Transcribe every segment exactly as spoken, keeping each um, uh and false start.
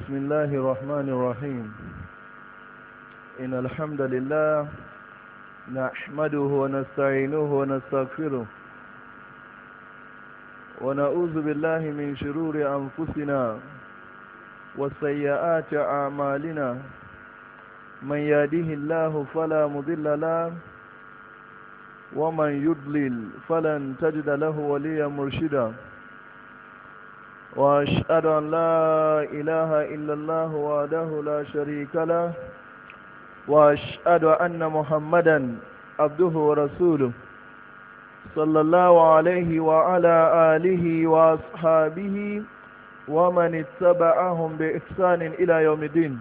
بسم الله الرحمن الرحيم إن الحمد لله نحمده ونستعينه ونستغفره ونعوذ بالله من شرور أنفسنا وسيئات أعمالنا من يهده الله فلا مضل له ومن يضلل فلن تجد له وليا مرشدا وأشهد أن لا إله إلا الله وحده لا شريك له وأشهد أن محمدا عبده ورسوله صلى الله عليه وعلى آله وأصحابه ومن اتبعهم بإحسان إلى يوم الدين.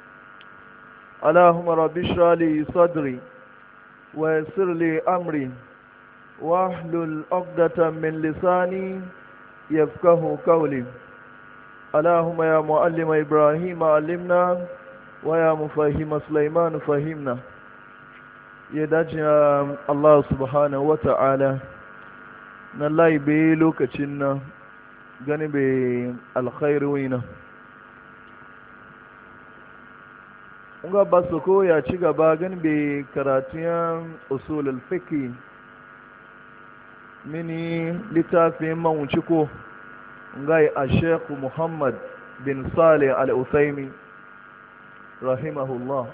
اللهم رب اشرح لي صدري ويسر لي أمري واحلل عقدة من لساني يفقه قولي. اللهم يا معلم إبراهيم علمنا ويا مفهم سليمان فهمنا. يدعي الله سبحانه وتعالى نلاي بيلو كتشنا جانب الخير وينا. Nga ba su koya ci gaba gan be karatiyan usul al-fiqh mini littafin mawuci ko ngai a Sheikh Muhammad bin Salih al-Uthaymeen rahimahullah.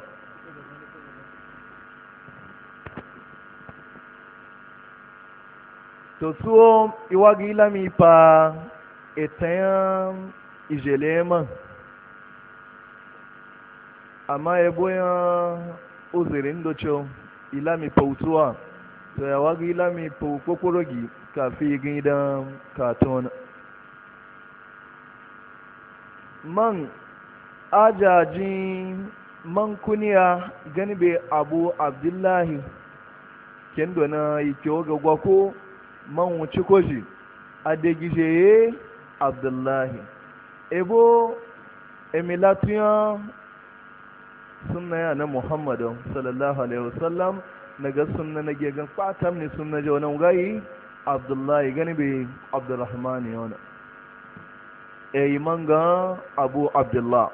To suo iwagi lami pa etayan ijelema amma ya boyan uzirin docho ilami pautuwa to ya wagi ilami paukokorogi kafi gidan katon man ajajin man kuniya gani be abu abdullahi kendo na ike oga gwako man wuce koji adegijeye abdullahi ebo emilatiyan sunna ya na muhammadu sallallahu alaihi wasallam na ga sunna na gegan fatam ne sunna ji wani gayi abdullahi gani bai abdurrahman yana e yi manga abu abdullah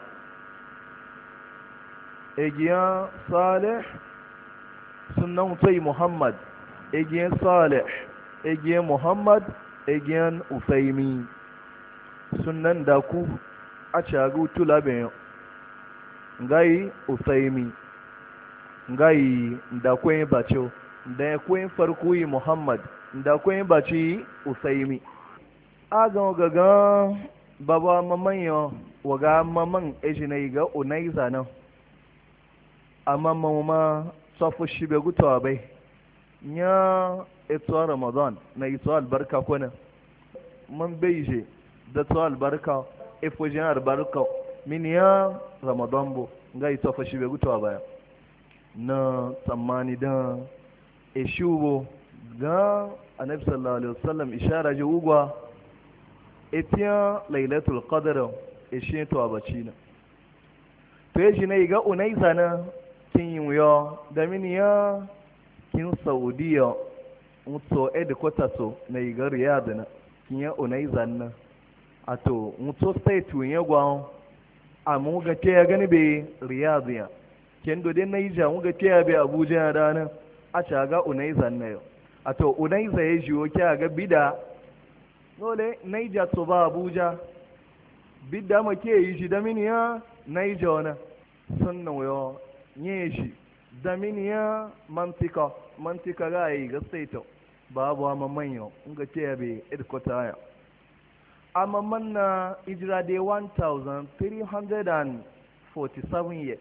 e giya salih sunnan utai muhammad e giya salih e giya muhammad e giya usaimi sunnan da ku a cagu tulaben ngai usaimi ngai da kwen bacho da kwen farko yi muhammad da kwen baci usaimi aga gaga baba mamanyo waga maman ejinai ga unaiza nan amma mama safu shibe gutawa bai nya ito ramadan na ito albarka kona man beije da to albarka efojin albarka min ya ramadan bo nga ito fa shi be gutuwa baya na tsammani da e shubo ga annabi sallallahu alaihi wasallam ishara ji ugwa etiya lailatul qadr e shi to abaci na to e shi ne ga unaiza na kin yo da min ya kin saudiya muto edikota to na ga riyad na kin ya unaiza na ato muto state yin gwa amma muga te ya gani bai riyadiya ken do den naija muga te ya bai abuja ya dana a ca ga unaiza na yau a to unaiza ya jiwo kya ga bida dole naija to ba abuja bida ma ke yi shi da mini ya naija wana sunna yo nye shi da mini ya mantika mantika ga yi ga state babu amma manyo muga te ya bai edkota ya amma manna ijira dai one thousand three hundred forty-seven years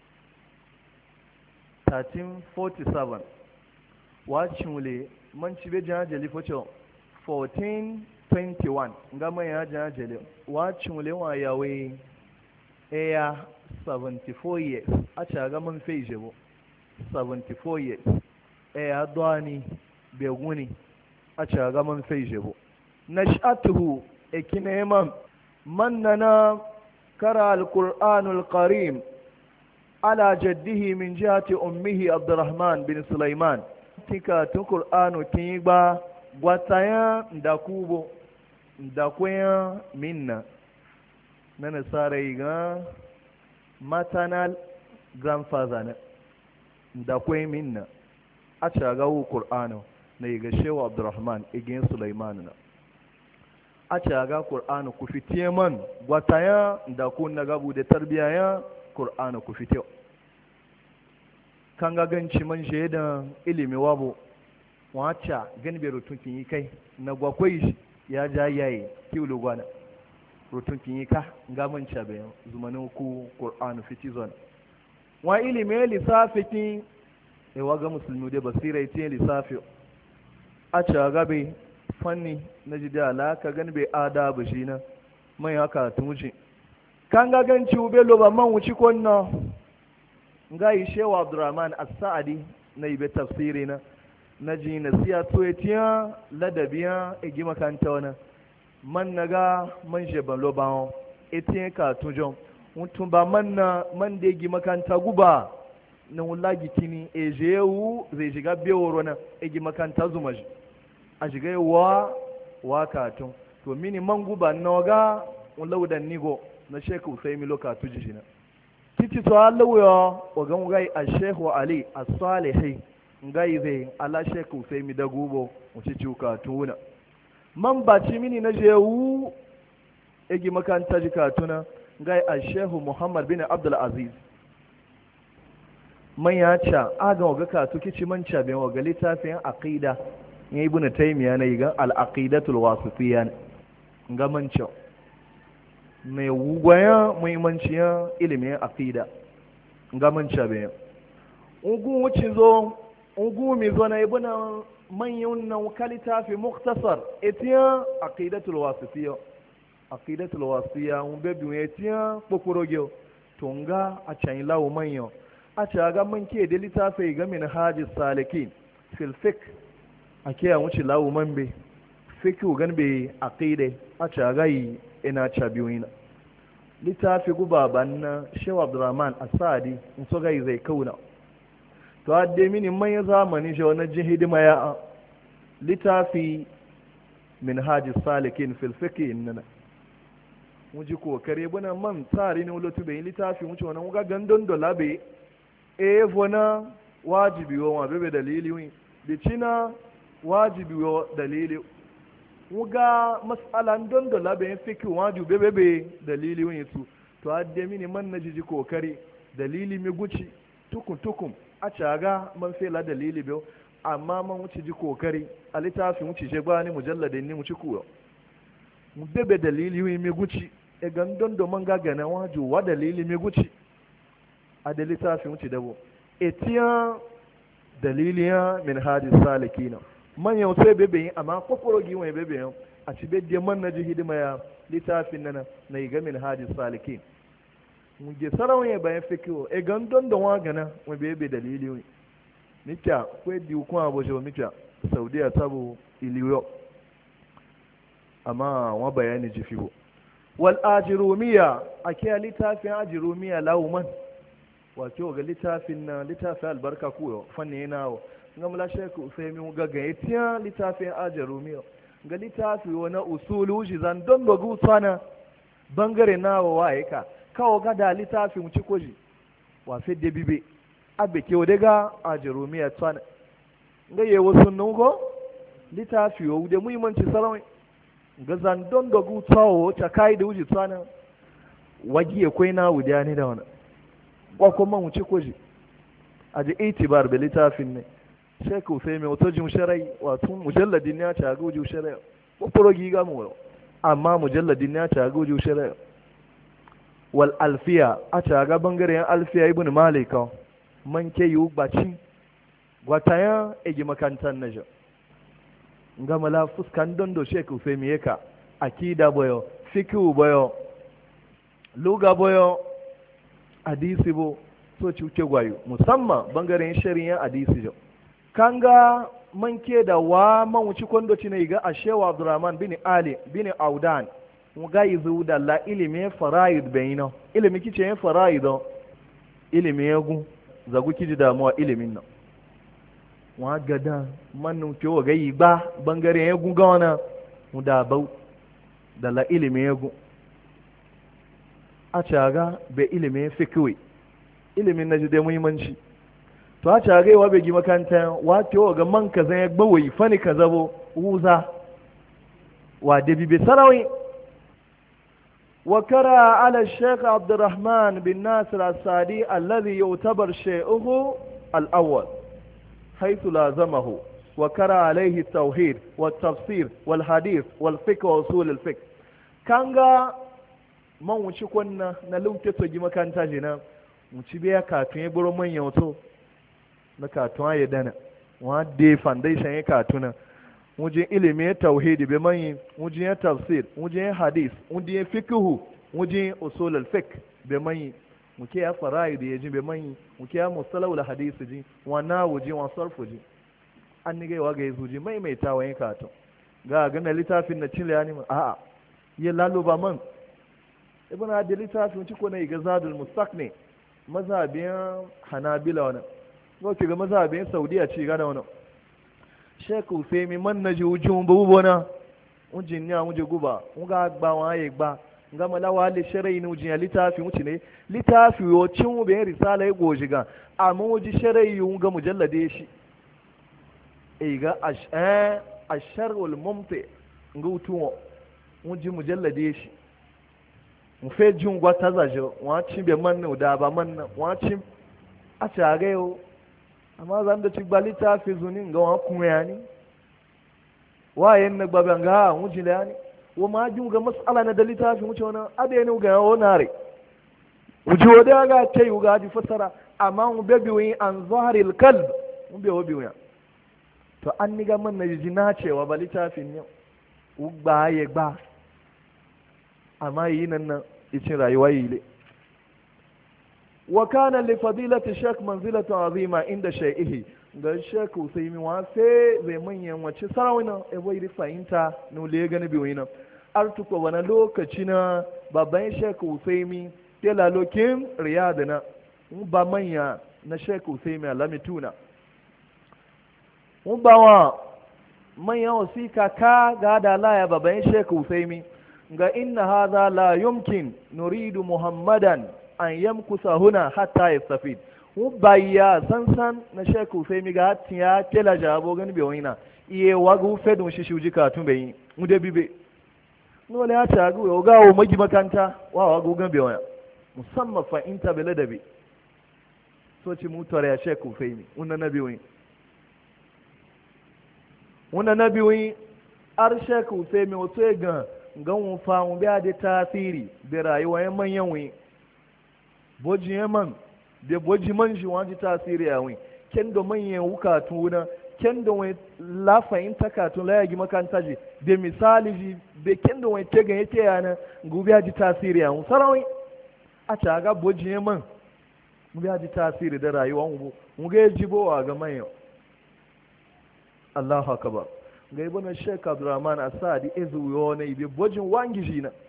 thirteen forty-seven wacin wule man ci bai jana jali focho fourteen twenty-one nga mai ya jana jali wacin wule wa yawe eya seventy-four years a caga man fai jebo seventy-four years eya dwani beguni a caga man fai jebo nash'atuhu ekinema mannana kara alqur'anul karim ala jaddihi min jihati ummihi abdurrahman bin sulaiman tika tun qur'anu kigba gwataya ndakubo ndakwaya minna na nasara yi ga maternal grandfather na da kwai minna a cagawo ƙur'anu na yi ga shewa abdurrahman igin sulaiman na a caga ƙur'anu ku fitiye man gwataya da ku na gabu da tarbiya ya ƙur'anu ku fitiye kan gaganci man da ilimi wabo wacce gani bai rutunkin yi kai na gwakwai ya ja yayi kiwulu gwana rutunkin yi ka gaman cabe zumanin ku ƙur'anu fiti zon wa ilimi ya lissafi ki yawa ga musulmi da basira ita lissafi a gabe fanni na ji da alaka gani bai adabu shi na mai haka tun wuce kan gaganci ube loba man wuci kwanna ga yi shewa abdurrahman as-sa'adi na ibe tafsiri na na ji na siya tuwetiya ladabiya igi makanta wani man na ga man sheban loba etiyan ka tujon mutum ba man na man da igi makanta guba na wula gikini e jewu zai shiga beworo na igi makanta zuma shi a shiga wa wa katun to mini man guba na ga laudan nigo na shekau sai milo katu ji shi na titi to allawya wagan gai a shehu ali as-salihi ngai zai ala shekau sai mi da gubo mu ci cuka tuna man baci mini na jewu igi makanta ji katuna ngai a shehu muhammad bin abdul aziz man ya ca aga waga katu kici man ca bin waga littafin aqida ya ibn taymiya na yigan al-aqidatul wasitiyya ga man ca mai wugwaya muhimmanciyar ilimin aqida ga man ca bin ugu wuce zo ugu mi zo na ibn manyan nan kalitafi mukhtasar etiya aqidatul wasitiyya aqidatul wasitiyya un bebi etiya kokoroge tunga a can lawo manyan a ce ga man ke da littafi ga min haji salikin fil fik a ke yan wuce lawo man be fiku gan be aqide a ce ga yi ina cha biyu littafi guba banna shehu abdurrahman asadi in so ga zai kauna to adde mini man zamani shi wannan jin hidima ya littafi min haji salikin fil fik inna mu ji kokare bana man tsari ne wulo tube littafi mu ce wannan ga gandon dola be e vona wajibi wa bebe dalili wi bicina wajibi wa dalili wuga mas'alan don da labe fiki wajibi bebe be dalili wi su to adde mini man na jiji kokari dalili mi guci tukun tukun a caga man fela dalili be amma man wuce ji kokari a littafi wuce je bani mujalladin ni mu ci kuwa mu bebe dalili wi mi guci e gandon do man ga gana wajibi wa dalili mi guci a da littafin wuce dabo etiyan daliliya min hadis salikina manyan sai bebe yin amma kwakwaro giwon bebe yin a ci bedde man na ji hidima ya littafin nana na yi ga min hadis salikin mu ge sarawun bayan fikiyo e gandon da wa gana mu bebe dalili wi nika kwai di kuma abu shi nika saudiya tabo iliyo amma wa bayani ji fibo wal ajirumiya a kiya littafin ajirumiya lawuman wato ga littafin na littafin albarka kuyo fanni yana wa ga mula shekku sai mu ga ga yatiya littafin ajarumiyo ga littafi wani usulu shi zan don ba gutsana bangare nawa waye ka kawo ga da littafin mu ci koji wa sai da bibe abe ke daga ajarumiya tsana ga yewo sunnan go littafi wo da muhimmanci sarawai ga zan don da gutsawo ta kai da wuji tsana wagiye koi na wudiya ne da wannan kwa kuma mu ci koji a ji itibar da littafin ne sai ku sai mai wato jin sharai wato mujalladin ya ta goju sharai ko forogi ga mu amma mujalladin ya ta goju sharai wal alfiya a ta ga bangaren alfiya ibn malika man ke yu baci gwataya egi makantan najo ngama la fuskan dondo sheku sai mi yaka akida boyo fikihu boyo luga boyo hadisi bo so cuke gwayo musamman bangaren shari'a hadisi jo kanga manke da wa man wuci kondo cine ga ashewa abdurrahman bin ali bin audan mu ga yizu da la ilimi faraid bayina ilimi kice faraid ilimi yagu zagu kiji damuwa ilimin nan wa gada man ke wa gayi ba bangaren yagu ga wana mu da bau da la ilimi yagu a caga bai ilimin fikiwi ilimin na ji da muhimmanci to a caga yawa bai gi makanta wato ga man kaza ya gbawai fani kaza bo wuza wa da bibe sarawi وكرى على الشيخ عبد الرحمن بن ناصر السعدي الذي يعتبر شيخه الأول حيث لازمه وكرى عليه التوحيد والتفسير والحديث والفقه وأصول الفقه كانغا من وشي كنا نلوت تجي مكان تاجنا وشي بيا كاتون يبرو من يوتو نكاتون يدنا وادي فانديشن يكاتونا wujin ilimin tauhidi bai manyi wujin tafsir wujin hadis wujin fikihu wujin usulul fiqh bai manyi muke ya fara'id ya ji bai manyi muke ya mustalahul hadisi ji wana wujin wa sarfu ji an ni gaiwa ga yazo ji mai mai tawayin kato ga ga na litafin na cile yani a a ya lalo ba man ibn adi litafin ci ko ne ga zadul mustaqni mazhabin hanabila wannan ko ki ga mazhabin saudiya ci ga da wannan sheku femi man na ji ujun bu bona ujin nya uje guba nga gba wa ye gba nga mala wa le shere ni ujin litafi muti ne litafi yo cin be risala ya goji ga amma uji shere yu nga mujallade shi e ga ash eh asharul mumti nga utuwo uji mujallade shi mu fe jun gwa tazajo wa cin be man ne da ba man wa cin a tare yo amma zan da ci gbalita fi zunin ga wa kuma ya ni wayen na gbaban ga wuji da yani wa ma ji ga mas'ala na dalita fi wuce wannan ade ne ga wonare wuji wada ga tai ga ji fasara amma mu bebi wi an zahril kalb mu be wobi ya to an ni ga man na ji na cewa balita fi ne ugba ye gba amma yi nan nan icin rayuwa yi le وكان لفضيلة الشيخ منزلة عظيمة عند شيئه ga Sheikh Usaimi wa sai zai manyan wace sarawina e bai ri fahimta no le gani bi wina artuko wani lokaci na babban Sheikh Usaimi ke lalokin Riyadh na ba manya na Sheikh Usaimi alamituna mun ba wa manyan wasika ka ga da laya babban Sheikh Usaimi ga inna hadha la yumkin nuridu Muhammadan an yamkusa huna hatta yastafid mu bayya sansan na sheku sai mi ga tiya kela jabo gani be wina iye wagu fedun shi shuji katun be mu de bibe no le ata gu o ga o magi makanta wa wagu gan be wina musamman fa inta be ladabi so ci mu tore ya sheku sai mi unna nabi wina unna nabi wina ar sheku sai mi o to gan gan mu fa mu biya da tasiri da rayuwar manyan wina boji yaman da boji man shi wani tasiri a wani ken da manyan wukatu na ken da wani lafayin takatun layagi makanta ji da misali ji da ken da wani tegan ya ce yana gobe ya ji tasiri a wani sarawai a caga boji yaman gobe ya ji tasiri da rayuwa mu mu ga ji bowa ga manyan Allahu akbar ga ibn Sheikh Abdurrahman Asadi ezuwo na ibe bojin wangiji na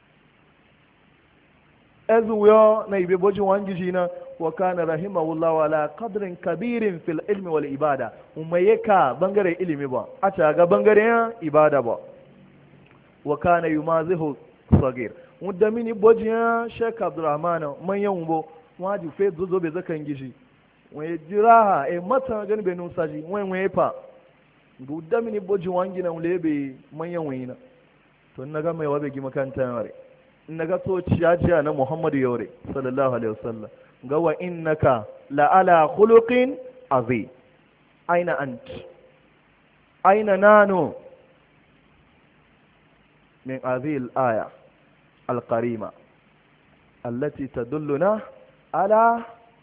ezuwo na ibe bojin wangiji na wa kana rahimahullahu ala qadrin kabirin fil ilmi wal ibada umayeka bangare ilimi ba a ta ga bangare ibada ba wa kana yumazihu sagir mudda mini bojin Sheikh Abdurrahman manyan bo waji fe zozo be zakan gishi wai jiraha e mata gani be nusaji wai wai fa budda mini bojin wangina ulebe manyan wayina to naga mai wabe gi makanta yare naga to ciyaciya na Muhammadu yore sallallahu alaihi wasallam ga wa innaka la ala khuluqin azim aina ant aina nanu min hadhihi al-aya al-karima التي تدلنا على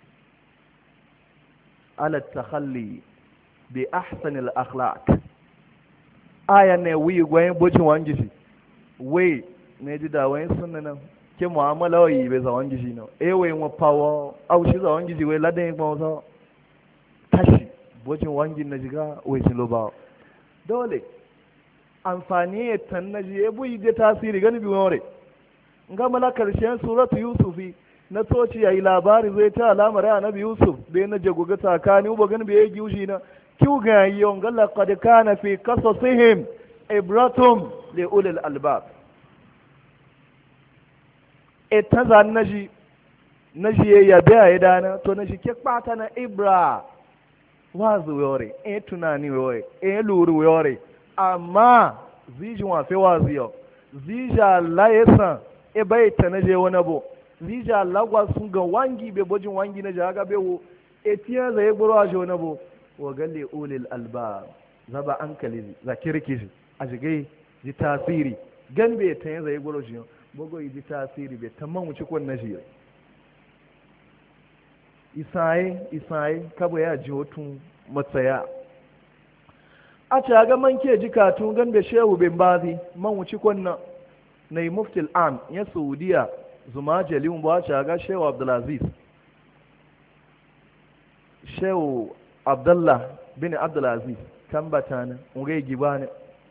على التخلي بأحسن الأخلاق آية نوي وين بوجه وانجشي وي نجد وين سننا ke mu'amala wa yi bai zawon gishi na ewe wa pawo au shi zawon gishi wai ladan ya gbawo sa tashi bocin wangin na jiga wai shi loba dole amfani ya tan na ji ya buyi da tasiri gani biyu wore nga mala karshen suratu yusufi na toci yayi labari zai ta alamar ya nabi yusuf bai na jagoga tsakani uba gani bai yi gishi na kiu ga yi yon galla qad kana fi qasasihim ibratum li ulil albab e ta zan naji naji ya biya ya dana to naji ke kpata na ibra wazu yore e tunani yore e luru yore amma ziji wa fe wazu yo zija la yesa e bai ta naje wani bo zija lagwa sun ga wangi be bojin wangi na jaga be wo e tiya za ya gboro ajo na bo wa galle ulil alba zaba ankali za kirkishi a jigai ji tasiri gan be ta ya za ya gboro shi bogo yi ji tasiri be tamman wuce kon na shi isaye isaye kabo ya ji hotun matsaya a ce ga man ke ji katun gan be shehu bin bazi man wuce kon na na yi muftil am ya saudiya zuma jalin ba ce ga shehu abdulaziz shehu abdullah bin abdulaziz kan batana ungai gibane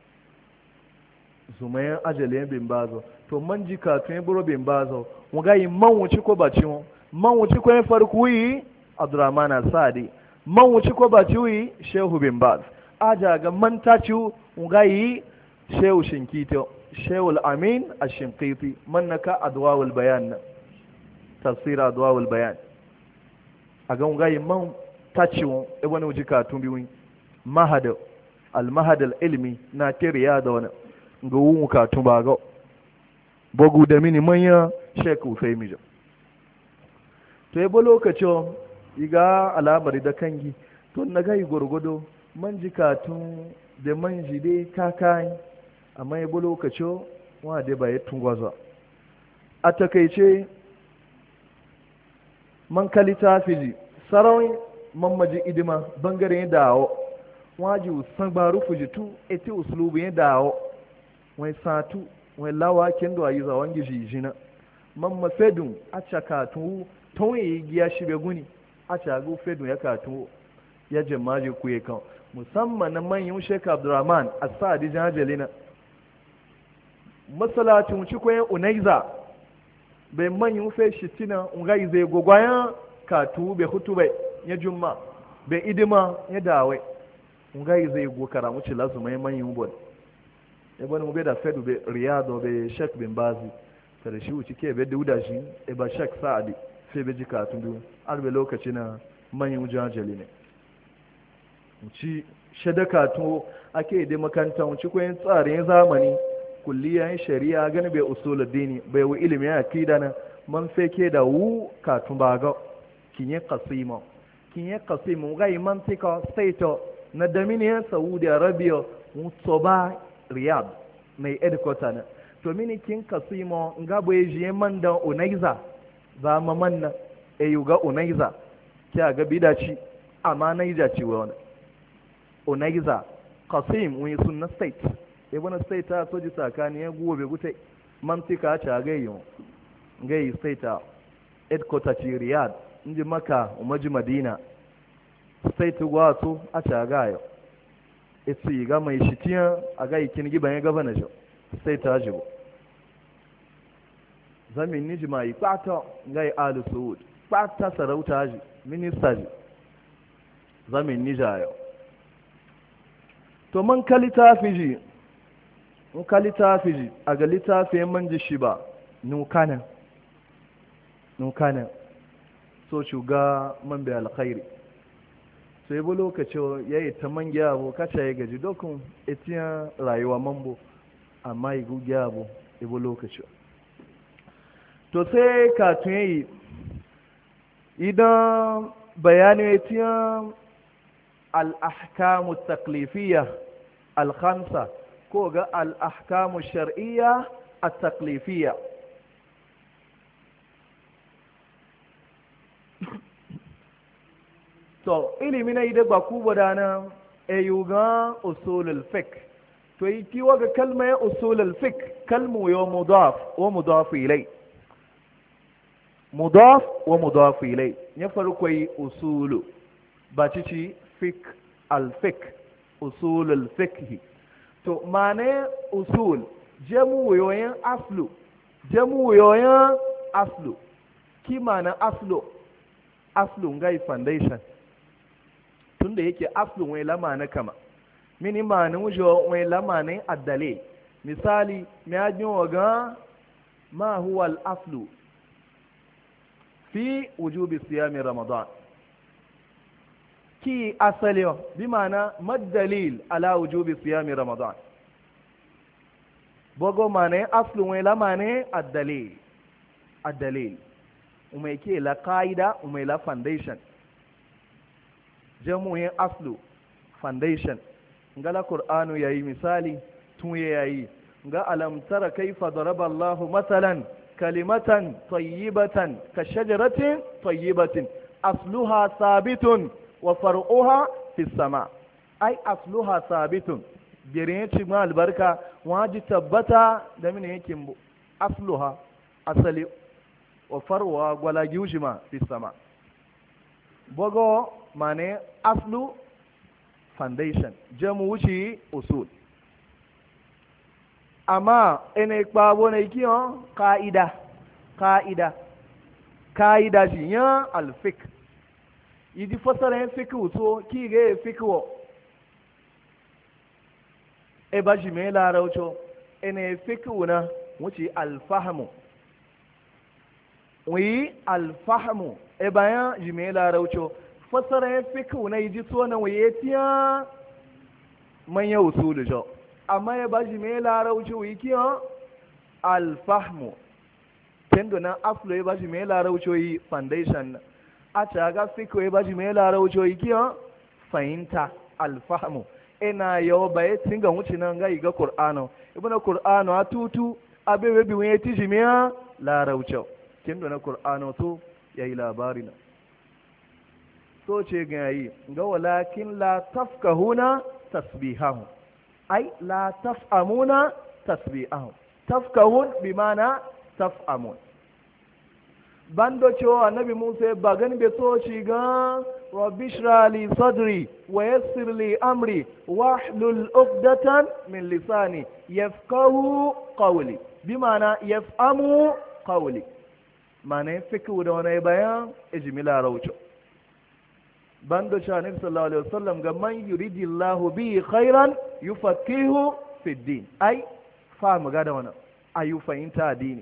zumayen ajalin bin bazo to man ji katun ya buro bin bazo ungai man wuce ko baci man wuce ko farko yi abdurrahman asadi man wuce ko baci yi shehu bin baz aja ga man ta ci ungai shehu shinkito shehu al-amin ash-shinqiti man naka adwawul bayan tafsir adwawul bayan aga ungai man ta ci e wani wuce katun biyu mahad al-mahad al-ilmi na tiriya da wani ga wu katun ba ga bogu da mini manya sheku sai mijo to yabo lokacin iga alamari da kangi to na gai gurgudo man jikatun da man jide kakai amma yabo lokacin wa da ba ya tungwaza a takaice man kalita fiji sarawin man maji idima bangaren dawo waji usan baru fujitu eti uslubu ya dawo wai satu wai lawa kendo ayi za wangi jijina man mafedun a cakatu ton yi giya shi be guni a cagu fedun ya katu ya jamaje ku ya kan musamman na manyan Sheikh Abdurrahman As-Sa'di Jajalina masalacin ci koyan unaiza bai manyan fe shitina ungai zai gogwayan katu be hutubai ya jumma bai idima ya dawe ungai zai go karamu ci lazu mai manyan bon ya bani mu bai da fedu bai riyado bai Sheikh bin Bazi tare shi wuce ke bai dauda shi e ba Sheikh Sa'di sai bai jika tun biyu arbe lokaci na manyan jajali ne ci shadaka to ake da makanta mu ci koyin tsarin zamani kulliyan shari'a gani bai usul dini bai wa ilimi ya akida na man fake da wu katun baga kinye qasima kinye qasima ga mantika state na dominion Saudi Arabia mutsoba Riyadh mai headquarter na to mini kin qasima ngabo je man da unaiza za ma manna e yuga unaiza kya ga bidaci amma naija ci wani unaiza qasim wani sunna state e wani state ta soji sakani ya gobe gute mantika ta gayyo gayi state ta headquarter ci Riyadh inji maka umaji Madina state gwato a ta gayo isi ga mai shitiya a ga ikin giban ya gaba na jo state ta jibo zamin niji mai kwata gai alu saud kwata sarauta ji minista ji zamin nija yau to man kalita fiji mun kalita fiji a ga littafin man ji shi ba nukana nukana so shuga man bai alkhairi sai bu lokacin ya yi ta man gyabo kacha ya gaji dokun etiyan rayuwa mambo amma yi gu gyabo ibu lokacin to sai katun yi idan bayanin etiyan al'ahkamu taklifiyya al-khamsa ko ga al'ahkamu shar'iyya a taklifiyya to ilimi na ida ba ku badana ayuga usulul fiqh to yi kiwa ga kalma ya usulul fiqh kalmu ya mudaf wa mudaf ilay mudaf wa mudaf ilay ya farko yi usulu ba cici fiqh al fiqh usulul fiqh to mane usul jamu yoyin aslu jamu yoyin aslu ki mana aslu aslu ngai foundation tunda yake aslu wai lama na kama mini ma na wujo wai lama na addale misali me ajin waga ma huwa al aslu fi wujubi siyami ramadan ki asali bi mana madalil ala wujubi siyami ramadan bogo mane aslu wai la mane ad-dalil ad-dalil umai ke la qaida umai la foundation jamu'in aslu foundation ngala qur'anu yayi misali tun yayi ga alam tara kaifa daraba Allahu masalan kalimatan tayyibatan ka shajaratin tayyibatin asluha sabitun wa far'uha fis sama ai asluha sabitun girin ci ma albarka waji tabbata da mini yake asluha asali wa farwa gwala giushima fis sama bogo mane aslu foundation jamu wuci usul amma ene kpabo na ikiyo ka'ida ka'ida ka'ida shi ya alfik idi fasara yin fiki wuto ki ga ya fiki wo e ba shi mai larauco ene fiki wuna wuce alfahamu wi alfahamu e bayan ji mai larauco fasara yin fiki wuna yi ji so na wuye tiya manyan usulu jo amma ya ba shi mai larauci wikiyan alfahmu kendo na aflo ya ba shi mai larauci foundation a caga fiko ya ba shi mai larauci wikiyan fahimta alfahmu ina yau ba ya tinga wuce nan ga iga qur'ano ibn qur'ano a tutu abe webi wani ti shi mai larauci kendo na qur'ano to yayi labari na so ce ga yi ga walakin la tafkahuna tasbihahu ai la taf'amuna tasbi'ahum tafkahun bi mana taf'amun bando cewa annabi Musa ba gani be so ci ga rabbi shrah li sadri wa yassir li amri wahlul uqdatan min lisani yafqahu qawli bi mana yaf'amu qawli mana fiku da wani bayan ijmila rawcho bando cewa annabi sallallahu alaihi wasallam ga man yuridillahu bi khairan yufaqihu fi din ai fa mu ga da wannan ayu fahimta addini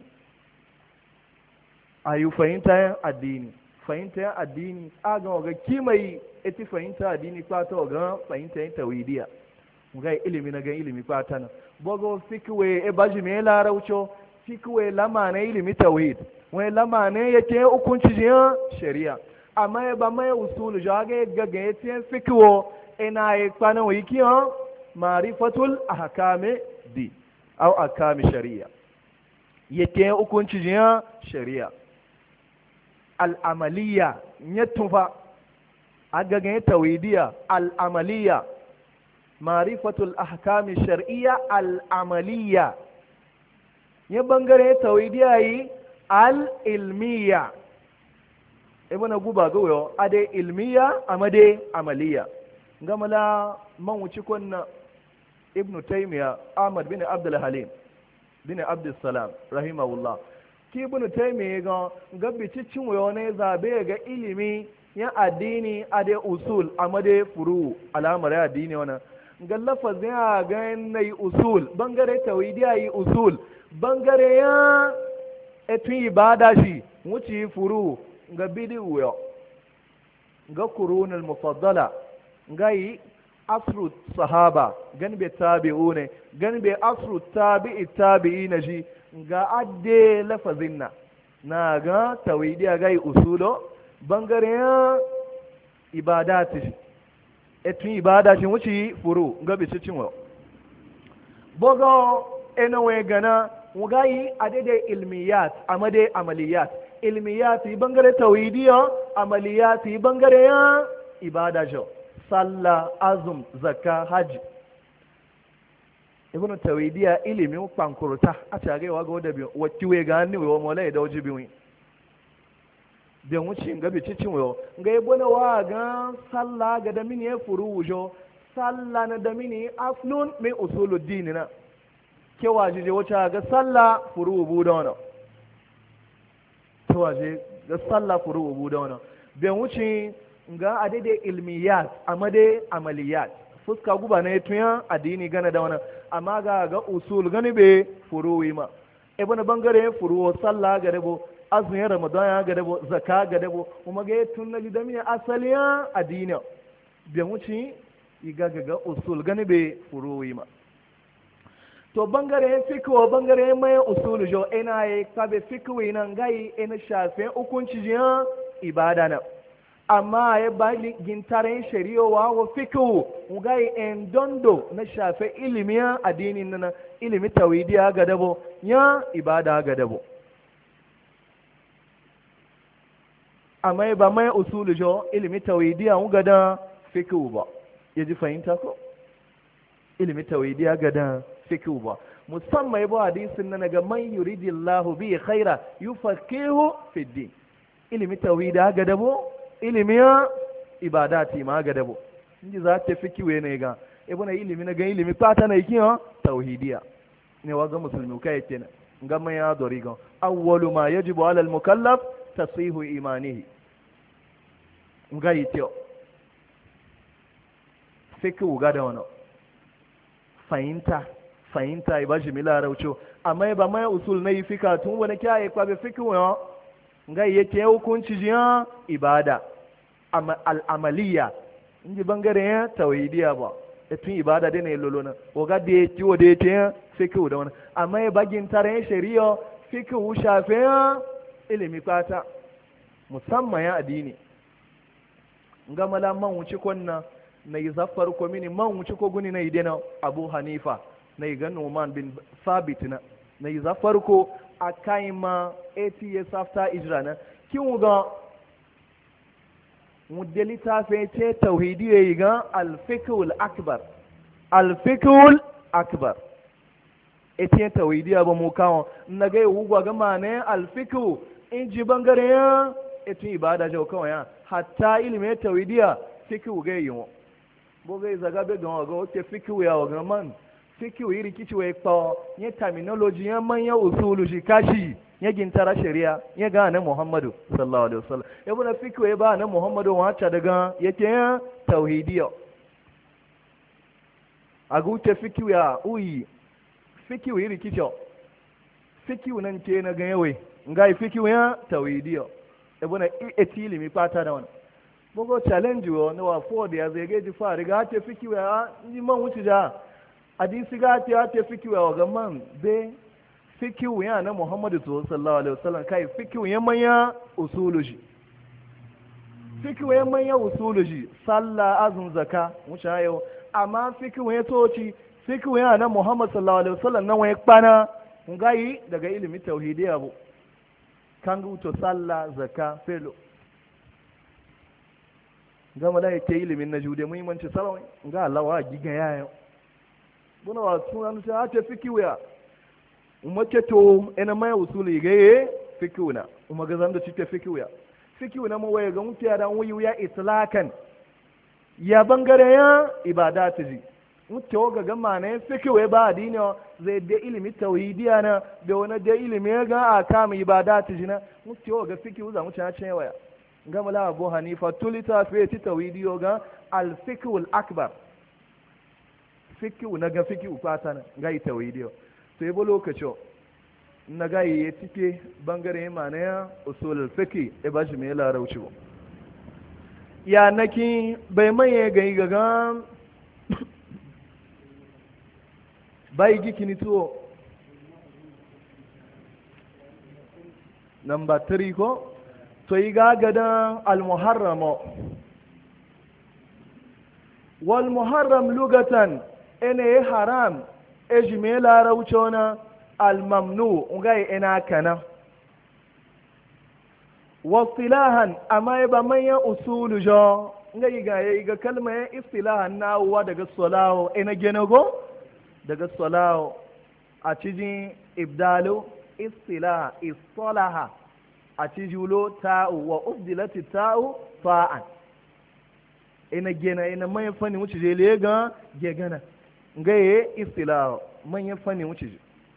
ayu fahimta addini fahimta addini aga ga kimai eti fahimta addini kwa ta ga fahimta tawhidiya mu ga ilimi na ga ilimi kwa ta na bogo fikwe e baji me la raucho fikwe lama na ilimi tawhid wai lama ne yake hukunci shari'a amma ya ba mai usulu jage gaga yace fikwo ina yi kwana wiki ha marifatul ahkami di au ahkami shari'a yake hukunci jiya shari'a al'amaliya nyatufa agaga tawhidiya al'amaliya marifatul ahkami shar'iyya al'amaliya ya bangare tawhidiya yi al-ilmiya ibn guba gawo ade ilmiya amade amaliya gamala man wuci kunna ibn taymiya ahmad bin abdul halim bin abdul salam rahimahullah ki ibn taymiya ga gabbi cicin wayo ne zabe ga ilimi ya addini ade usul amade furu alamar addini wana ga lafazin ya ga nayi usul bangare tawhidiya yi usul bangare ya etu ibada shi wuci furu ga bidiyo ga kurunul mufaddala ga yi asru sahaba gan be tabi'u ne gan be asru tabi'i tabi'i na ji ga adde lafazin na na ga tawhidiya ga yi usulo bangare ya ibadati etun ibadati wuci furu ga bi cin wa bogo ena we gana ga yi adede ilmiyat amade amaliyat ilmiyati bangare tawhidiya amaliyati bangare ya ibada jo sallah azum zakka haji ibn tawhidiya ilimi pankurta a tare wa ga da bi wati we ga ni we mo lai da wajibi wi da wuci ga bi cicin wo ga yebo na wa ga sallah ga da mini ya furujo sallah na da mini aflun min usuluddin na ke waje wace ga sallah furu bu da wannan waje ga sallah furu ubu da wannan bai wuce ga adade ilmiyat amma dai amaliyat fuska guba na tuyan addini gana da wannan amma ga ga usul gani be furuwi ma ibn bangare furu sallah ga dabo azumin ramadan ya ga dabo zaka ga dabo kuma ga tun na gidan ya asaliya addini bi wuci iga ga usul gani be furuwi ma to bangare fikwa bangare mai usul jo ina yi kabe fikwi nan gai ina shafe hukunci jiya ibada na amma ya ba gintaren shari'owa wa fikwu gai en dondo na shafe ilimiya addinin nan ilimi tawhidiya ga dabo ya ibada ga dabo amma ba mai usulu jo ilimi tawhidiya mu ga da fikwu ba yaji fahimta ko ilimi tawhidiya ga da fikwu ba musamman yabo hadisin nan ga man yuridillahu bi khaira yufaqihu fi din ilimi tawhidiya ga dabo ilimiya ibadati ma ga dabo inji za ta fikiwe ne ga ibuna ilimi na ga ilimi fata na yikin tauhidiya ne waga musulmi kai kenan ga man ya dori ga awwalu ma yajibu ala al mukallaf tasihu imanihi nga yitio fikiu ga da wannan fahimta fahimta iba shi mila raucho amma ba mai usul na yi fika tun wani kyaye kwabe fikiu ya nga yake hukunci jiya ibada al'amaliya in ji bangare ya tawhidiya ba tun ibada dai ne lolo na oga da ya ciwo da ya ce fikihu da wani amma ya bagin tare shari'a fikihu shafe ya ilimi fata musamman ya addini nga mala man wuce konna na yi zafar ko mini man wuce ko guni na yi dena abu hanifa na yi ganin Numan bin Sabit na na yi zafar ko a kai ma eighty years after Ijra na kin ga mudeli ta fe ce tauhidi yayi ga al-fiqhul akbar al-fiqhul akbar ete tauhidi ba mu kawo na ga yugwa ga mane al-fiqhu in ji bangare ya ete ibada jau kawai ya hatta ilmi tauhidiya fiqhu ga yiwo bo ga zaga be ga ga o te fiqhu ya ga man fikihu iri kici wai kpawo nye terminology ya manya usulu shi kashi ya gintara shari'a ya ga na Muhammadu sallallahu alaihi wasallam ya buna fikihu ya ba na Muhammadu wacce daga yake ya tauhidiyya a gute fikihu ya uyi fikihu iri kici fikihu nan ke na ga yawai ngai fikihu ya tauhidiyya ya buna etili mi fata da wannan bogo challenge wo na wa ford ya zai ga ji fa riga ta fikihu ya ni man wuce da hadisi ga ta ta fikiwa ga man be fikiwa ya na Muhammadu sallallahu alaihi wasallam kai fikiwa ya manya usuluji fikiwa ya manya usuluji sallah azun zaka wuce yau amma fikiwa ya toci fikiwa ya na Muhammad sallallahu alaihi wasallam nan wai kpana ngai daga ilimi tauhidi abu kan guto sallah zaka felo gama da yake ilimin na jude muhimmanci salawai ga Allah wa giga yayo buna wa sunan ta ta fikiwa umace to ina mai usuli ga fikiwa umma ga zan da cike fikiwa fikiwa na mawaye ga mutiya dan wuyu ya itlakan ya bangare ya ibadati ji mutiya ga gama ne fikiwa ba adini zai da ilimi tauhidiya na da wani da ilimi ga akam ibadati ji na mutiya ga fikiwa za mu ta cewa gama la Abu Hanifa tulita fi tauhidiyo ga al fiqhul akbar fikiu na ga fikiu fata na gai tawhidiyo to yabo lokacin na gai ya tike bangare ma na ya usul fiqi e ba shi me la rauci ba ya naki bai maye gai gaga bai gikini to number three ko to yi gagadan al muharram wal muharram lugatan ene haram ejime laraucona almamnu ngai ina kana wasilahan amma ba manya usulu jo ngai ga yayi ga kalma ya istilahan nawa daga salawo ina genago daga salawo a cikin ibdalu istilah istalaha a cijulo ta'u wa ubdilati ta'u fa'an ina gena ina mai fani wuce je lega gegana ngaye istila manyan fanni wuce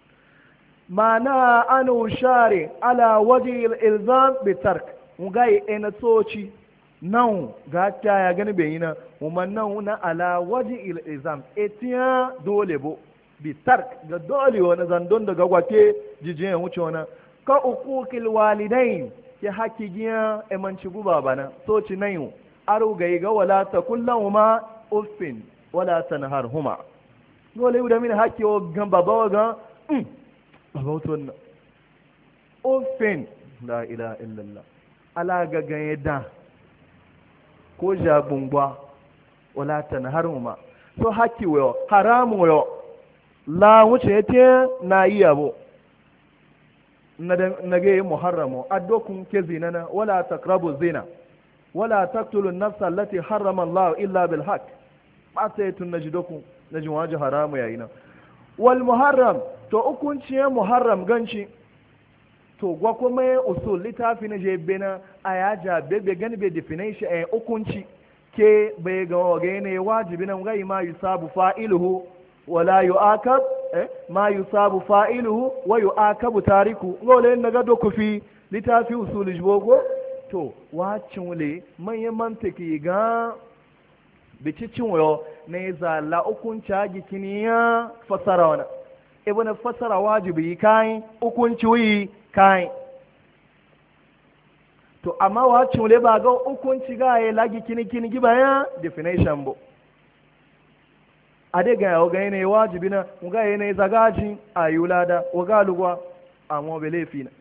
mana anu share ala waji ilzam bi tark ngaye ina soci nan ga ta ya gani bai yana kuma nan na ala waji ilzam etiya dole bo bi tark ga dole wani zandon daga gwate jijiyan wuce wani ka uquqil walidain ke haki giya e man ci guba bana so ci nayu aru ga ga wala takul lahumma uffin wala tanharhuma dole da min haki o gan baba wa ga mm baba to na uffin la ilaha illallah ala ga ga da ko jabungwa wala tanharhuma so haki wo haramu wo la wuce te na yi abu na ga yi muharramu addokun ke zinana wala taqrabu zina wala taqtulu an-nafsa allati harrama Allah illa bil haqq ba sai tun naji doku naji waje haramu yayi na wal muharram to hukunci muharram ganci to gwa kuma usul litafi na je bena ayaja bebe gani be definition eh hukunci ke bai ga wage ne wajibi nan ga ma yusabu fa'iluhu wala yu'akab eh ma yusabu fa'iluhu wa yu'akabu tariku ngole naga doku fi litafi usul jibogo to wacin wule manyan mantaki ga bicicin wayo ne za la hukunci agikini ya fasara wana ibn fasara wajibi kai hukunci wi kai to amma wacin wule ba ga hukunci ga ya lagi kini kini giba ya definition bo ade ga yawo ga ne wajibi na ga ne zagaji ayulada waga lugwa amma bele fina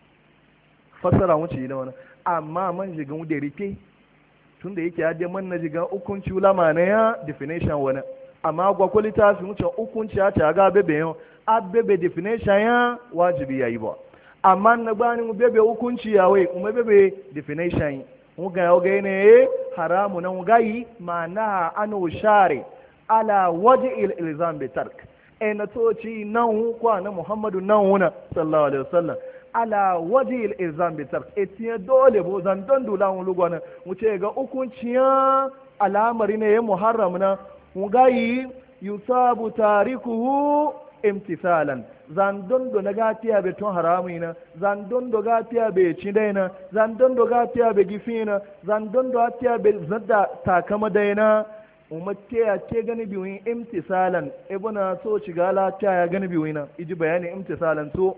fasara wuce da wannan amma man jigan wude rike tunda yake hadde man na jigan hukunci ulama ne ya definition wani amma gwa kwalita su wuce hukunci ya ta ga bebe yo abebe definition ya wajibi yayi ba amma na bani mu bebe hukunci ya wai mu bebe definition mu ga yo ga ne haramu na mu gayi mana anu share ala waji ilzam bi tark e na toci nan kwa na muhammadu nan wuna sallallahu alaihi wasallam ala waji ilzam bi tark etiye dole bo zan don dula mu lugwana mu ce ga hukunciya alamari ne ya muharram na mu gayi yusabu tarikuhu imtisalan zan don do nagatiya be ton haramina zan don do gatiya be cidaina zan don do gatiya be gifina zan don do gatiya be zadda takama daina umatte ya ce gani biyu imtisalan ibuna so shiga lafiya ya gani biyu na iji bayani imtisalan to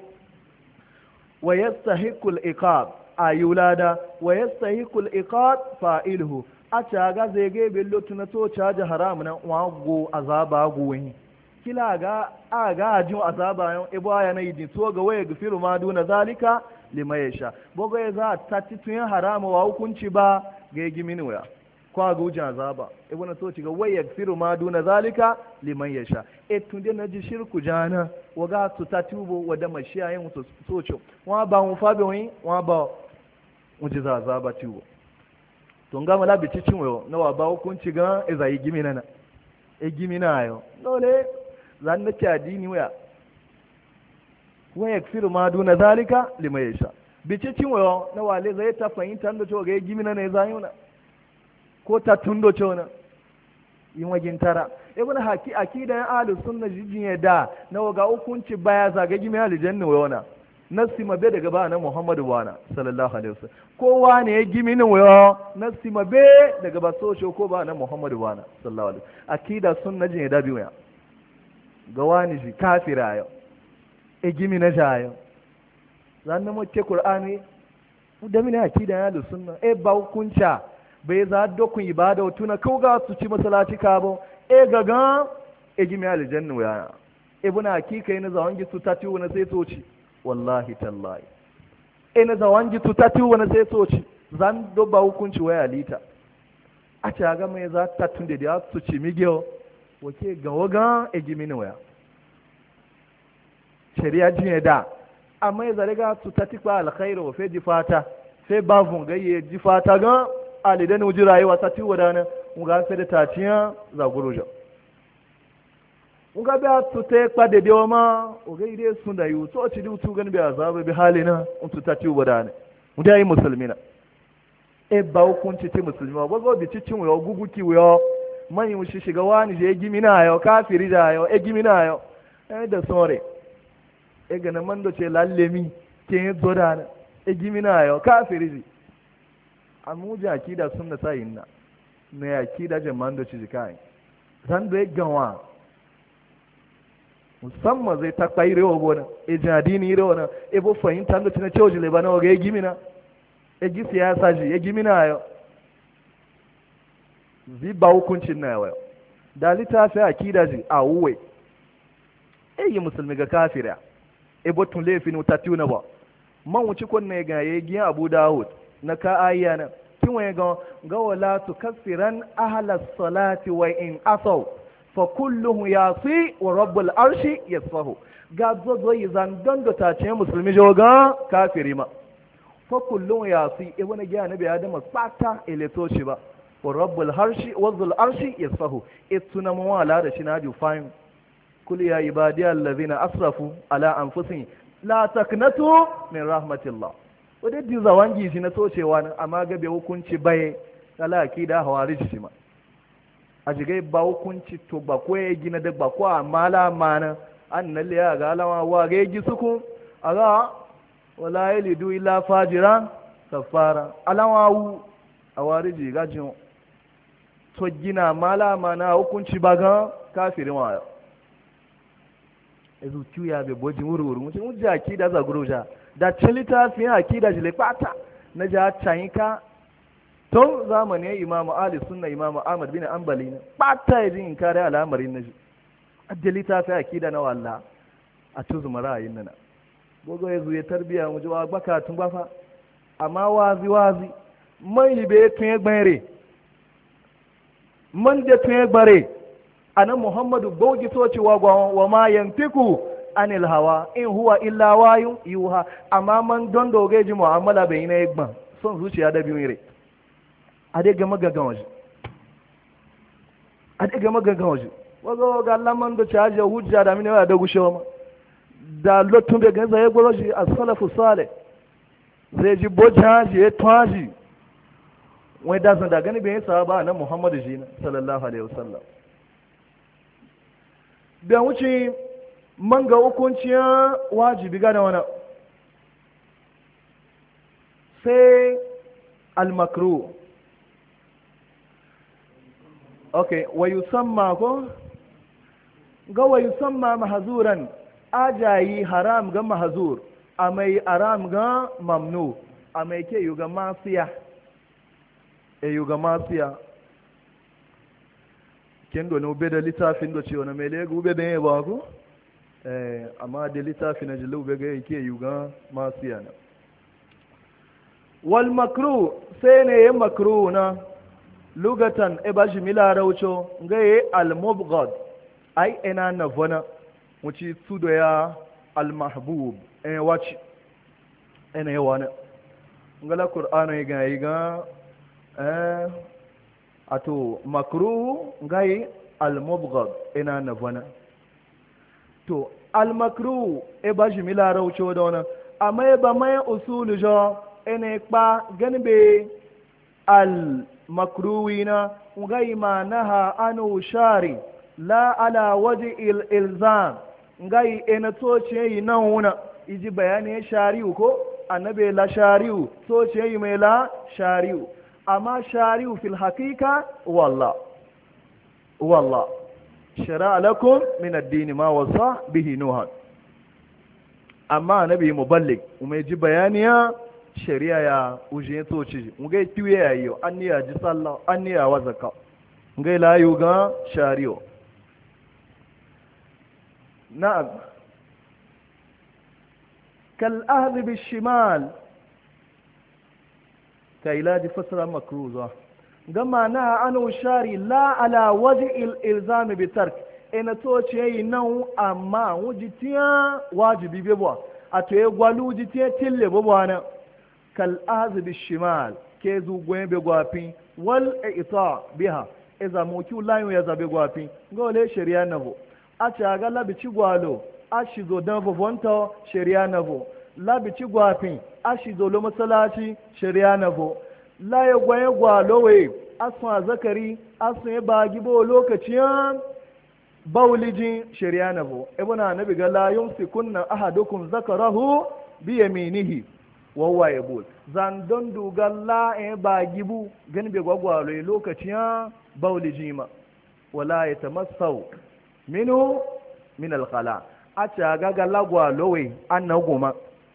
wa yastahiqu al-iqab ayulada wa yastahiqu al-iqab fa'iluhu a caga zai ga bello tuna to caja haram na wago azaba goyi kila ga a ga ajin azaba yan ibo aya na yidin to ga waya gafiru ma duna zalika lima yasha bogo ya za ta titun haram wa hukunci ba ga gimini waya kwa gujin azaba ibn so ciga wai yakfiru ma duna zalika liman yasha e tunde na ji shirku jana waga su tatubo wada mashiya yin so socho wa ba mu fabe wi wa ba mujiza azaba tubo to ngama la bici cinwo na wa ba hukunci ga e zai gimina na e gimina ayo dole zan na ci adini waya wai yakfiru ma duna zalika liman yasha bici cinwo na wale zai ta fahimta da to ga gimina ne zai yuna ko ta tundo cewa yin wagin tara ibn haki akida ya ahlus sunna jijin da na waga hukunci baya zaga gimi aljanna wayona nasi mabe daga ba na muhammadu wana sallallahu alaihi wasallam kowa ne ya gimi ni wayo nasi mabe daga ba so ko ba na muhammadu wana sallallahu alaihi wasallam akida sunna jin da biya ga wani shi kafira yo e gimi na jayo zan mu ce qur'ani da mini akida ya ahlus sunna e ba hukunca bai za dokun ibada tuna kauga su ci masalaci kabo e gaga e gimi aljanna ya ibuna hakika ina zawangi su tati wani sai soci wallahi tallahi ina zawangi su tati wani sai soci zan dobba hukunci waya lita a ci ga mai za ta tunde da su ci migiyo wake ga waga e gimi ne waya shari'a jin da amma ya zariga su tati kwa alkhairu wa fe ji fata fe bavun gayye ji fata ga alidan uji rayuwa ta tiwo dana nga fe da tatiya za guruja nga ba to te pa de dewa ma o ga ide sun da yu to ci du tu gan bi azaba bi halina untu ta tiwo dana mudai musulmina e ba hukunci ti musulma ba go bi cicin wo gugu ki wo man yu shi shiga wani je gimina yo kafiri da yo e gimina yo e da sore e ga na mando ce lallemi ke zo dana e gimina yo kafiri amuja akida sunna sayinna ne akida jama'an da ci kai san da gawa musamman zai ta kwaire wa gona e jadini ire wana e bo fahimta da tina cewa jile bana ga gimina e gi siyasa ji e gimina ayo zi ba hukuncin na yawa da littafi akida ji a wuwe e yi musulmi ga kafira e botun laifin tatiyu na ba man wuci kunne ga ya gi abu dawud na ka ayyana kin waye ga ga wala tukaffiran ahlas salati wa in asaw fa kulluhu yasi wa rabbul arshi yasfahu ga zo zo yi zan don da ta ce musulmi joga kafiri ma fa kulluhu yasi e wani ga nabi adam sata eleto shi ba wa rabbul arshi wa zul arshi yasfahu ituna mawala da shi na ju fayin kul ya ibadi allazina asrafu ala anfusihim la taknatu min rahmatillah wadda di zawangi shi na socewa nan amma gabe hukunci bai talaki da hawari shi ma a jigai ba hukunci to ba ko ya gina da ba ko amma la mana an nan ya ga alama wa ga yi suku aga wala yalidu illa fajiran kafara alama wu awari ji gajin to gina mala mana hukunci ba ga kafirin wa ezu tuya be boji wurwuru mutum mujja akida za guruja da cilita fiye akida jile pata na ja chayinka tun zamanin imamu ali sunna imamu ahmad bin ambali na pata ya jin kare al'amarin na ji adalita fiye akida na walla a tuzu marayin nana gogo ya zuye tarbiya mu ji wa baka tun bafa amma wazi wazi mai be tun ya gbere man je tun ya gbare anan muhammadu bogi toci wa wa ma yantiku anil hawa in huwa illa wayu yuha amma man don doge ji mu'amala bai na yagban son zuciya da biyu ire a dai ga magagan waje a dai ga magagan waje wazo ga laman da caje hujja da mini da gushewa ma da lotun da ganza ya gwaro shi as-salafu salih zai ji bojaji ya twaji wai da san da gani bai sahaba nan muhammadu jina sallallahu alaihi wasallam da wuce man ga hukunciyar wajibi gane wani sai al-makru ok wa yusamma ko ga wa yusamma mahzuran ajayi haram ga mahzur a mai aram ga mamnu a mai ke yuga masiya e yuga masiya ken do no be da littafin do ce wani mai lego be da yaba ko eh amma da littafin na jilu be ga yake yuga masu yana wal makru sai ne ya makru na lugatan e ba shi mila raucho ga yi al mubghad ai ina na vona wuci tudo ya al mahbub eh wachi ina ya wani ngala qur'ano ga yi ga eh ato makruhu ngai al-mubghad ina na vana to al-makruhu e ba shi mila raucho da wannan amma e ba mai usulu jo ene pa ganbe al-makruhina ngai ma naha anu shari la ala waji il-ilzam ngai ena to ce yi nan wuna iji bayani shari'u ko annabi la shari'u to ce yi mai la shari'u amma shari'u fil haqiqa wallah wallah shara'a lakum min ad-din ma wasa bihi nuha amma nabi muballig umai ji bayaniya shari'a ya uje to ci ngai tiwe yayo anniya ji sallah anniya wa zakka ngai la yu ga shari'u na'am kal ahli bil shimal kai la di fasara makruza gama na anu shari la ala waji ilzami bi tark ina to ce yi nan amma wujitiya wajibi bebo a to ya gwalu wujitiya tille bebo na kal azbi shimal ke zu gwen be gwafi wal ita biha iza muki layu ya zabe gwafi gole shari'a nabo a ce ga labi ci gwalo a shi zo dan vovonta shari'a nabo labi ci gwafin a shi zo lo masalaci shari'a nabo la ya gwaye gwalo we asun a zakari asun ya bagi bo lokacin baulijin shari'a na bo ibuna nabi ga la yumsikunna ahadukum zakarahu bi yaminihi wa huwa yabul zan don duga la ya bagi bu gan be gwagwalo lokacin baulijin ma wala yatamassau minhu min alqala a ta ga ga lagwa lowe an na goma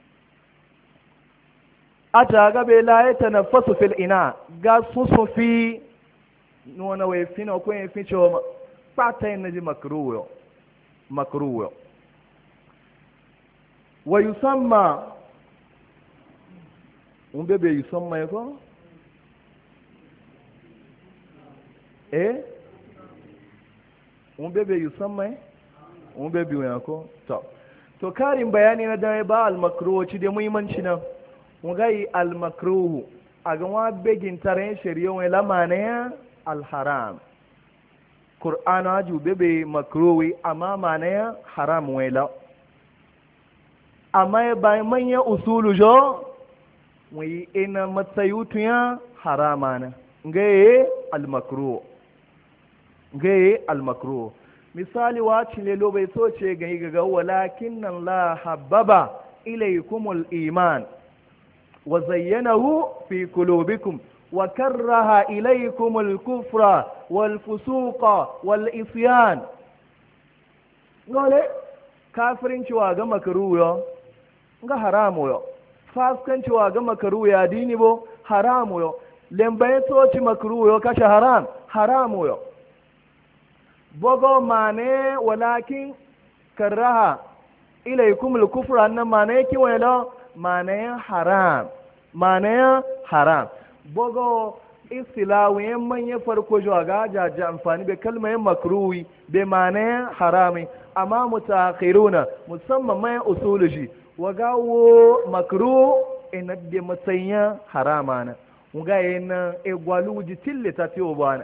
a ta ga bai laye ta na fasu fil ina ga sun sun fi nuna wai fi na kwen fi cewa fata yin naji makaruwa makaruwa wa yusamma un bebe yusamma ya ko eh un bebe yusamma ya un bebe ya ko to to karin bayani na dai ba al makruh ci da muhimmanci nan mun ga al makruh a ga wa begin tare shari'a wai lamane al haram qur'ana aju bebe makruh amma mane haram wai la amma bayan manyan usulu jo wai ina matsayutu ya harama na gaye almakro gaye almakro misali wacin lelo bai so ce gani gaga walakin nan la hababa ilaykumul iman wa zayyanahu fi qulubikum wa karraha ilaykumul kufra wal fusuqa wal isyan gole kafirin ciwa ga makruh yo ga haramu yo faskanci wa ga makaru ya dini bo haramu yo lembaye toci makaru yo kashe haram haramu yo bogo mane walakin karaha ilaykum al-kufra annan mane ki wala mane haram mane haram bogo istilawi yamman ya farko jo ga jaja amfani be kalmar makruhi be mane harami amma mutaakhiruna musamman mai usuluji wagawo makru ina da matsayin harama na muga yana egwalu ji tille ta tiyo bana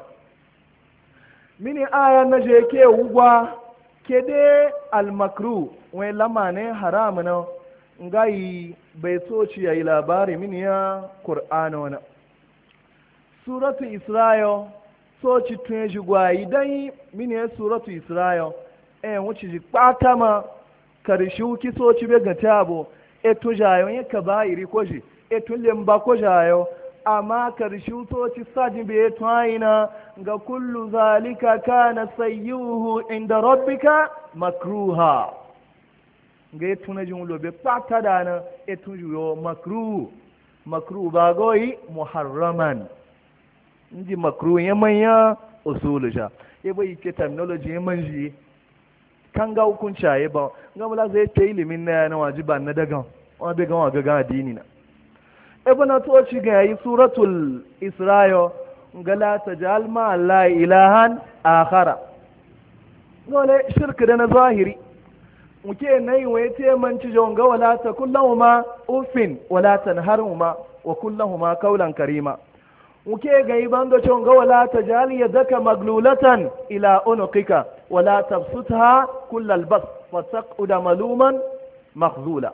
mini aya na je ke ugwa ke de al makru wai lamane harama na ngai bai so ci yayi labari mini ya qur'ano na suratu isra'il so ci tun ji gwa idan mini ya suratu isra'il eh wuci ji patama karshe ki so ci be gata abu e to jayo ya ka bayiri ko ji e to lemba ko jayo amma karshe so ci sajin be to aina ga kullu zalika kana sayyuhu inda rabbika makruha ga e to na jin lobe pata dana e to yo makruh makruh ba goyi muharraman ndi makruh yamanya usulu ja e bai ke terminology yamanji kan ga hukunci ayi ba gamla zai ta ilimin na yana wajiba na dagan wa bai gan waga gan addini na ibn toci ga yi suratul isra'il gala tajal ma allah ilahan akhara gole shirka da na zahiri muke nayi waye te manci jon ga wala ta kullahuma ufin wala tanharuma wa kullahuma qawlan karima muke ga yi bando jon ga wala tajal yadaka maglulatan ila unuqika wala tabsutha kullal bas fataqud maluman makhzula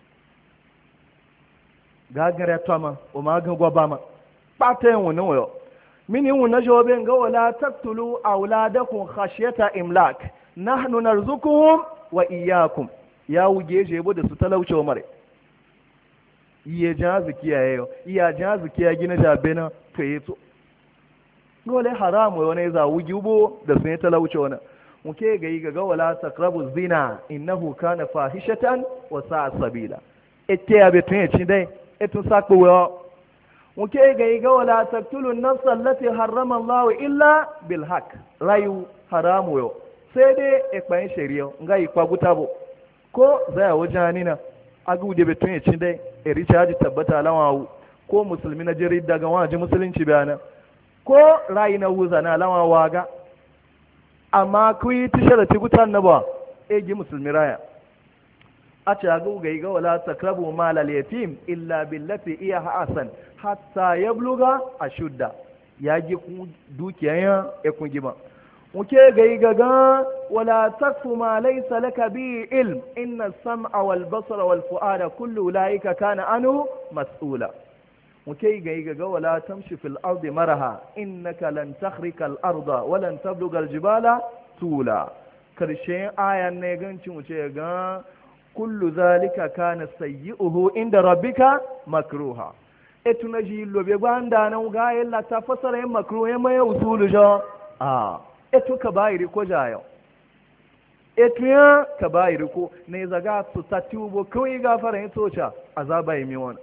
gagara tama o maga gwabama pata wona wo mini wona jobe ga wala taqtulu auladakum khashyata imlak nahnu narzukuhum wa iyyakum ya wuge je bo da su talauce mare iye jazu kiyaye iya jazu kiya gina jabe na to yeto gole haramu wona za wuge bo da su talauce wona muke ga yi ga wala taqrabu zina innahu kana fahishatan wa sa'a sabila ette ya betun ya ci dai etun sakpo wo muke ga yi ga wala taqtulu an-nafs allati harrama Allah illa bil haqq rayu haramu yo sai dai e kpan shari'a nga yi kwaguta bo ko zaya wajani na agu de betun ya ci dai e richard tabbata lawawu ko musulmi na jiri daga waje musulunci bayana ko rayi na wuza na lawa waga amma ku yi tishara ti gutan na ba e gi musulmi raya a ce ga ga ga wala takrabu mal al yatim illa billati iya hasan hatta yabluga ashudda ya gi ku dukiyan e kun gima muke ga ga ga wala takfu ma laysa laka bi ilm inna as-sam'a wal basara wal fu'ada kullu ulaika kana anu mas'ula muke ga ga wala tamshi fil ardi maraha innaka lan takhrika al arda wa lan tabluga al jibala tula karshen ayan ne ganci wuce ga kullu zalika kana sayyi'uhu inda rabbika makruha etuna ji lobe gwanda nan ga yalla ta fasara yin makruha mai usulu jo ah etu ka bayiri ko jayo etuya ka bayi riko ne zaga su tatti ubo kawai gafara yin tocha azaba yi miwon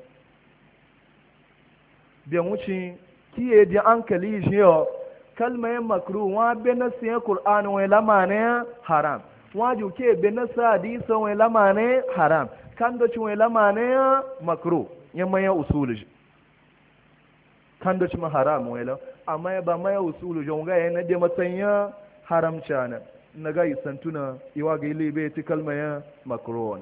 biyan wuce kiye di an kali shi yau kalmayin makru wa be na siya qur'an wa lamane haram wa ju ke be na sa hadisa wa lamane haram kan do ci wa lamane makru yamma ya usulu kan do ci ma haram wa la amma ba ma ya usulu jonga ya na de matanya haram chana na ga isantuna iwa ga ile be ti kalmayin makru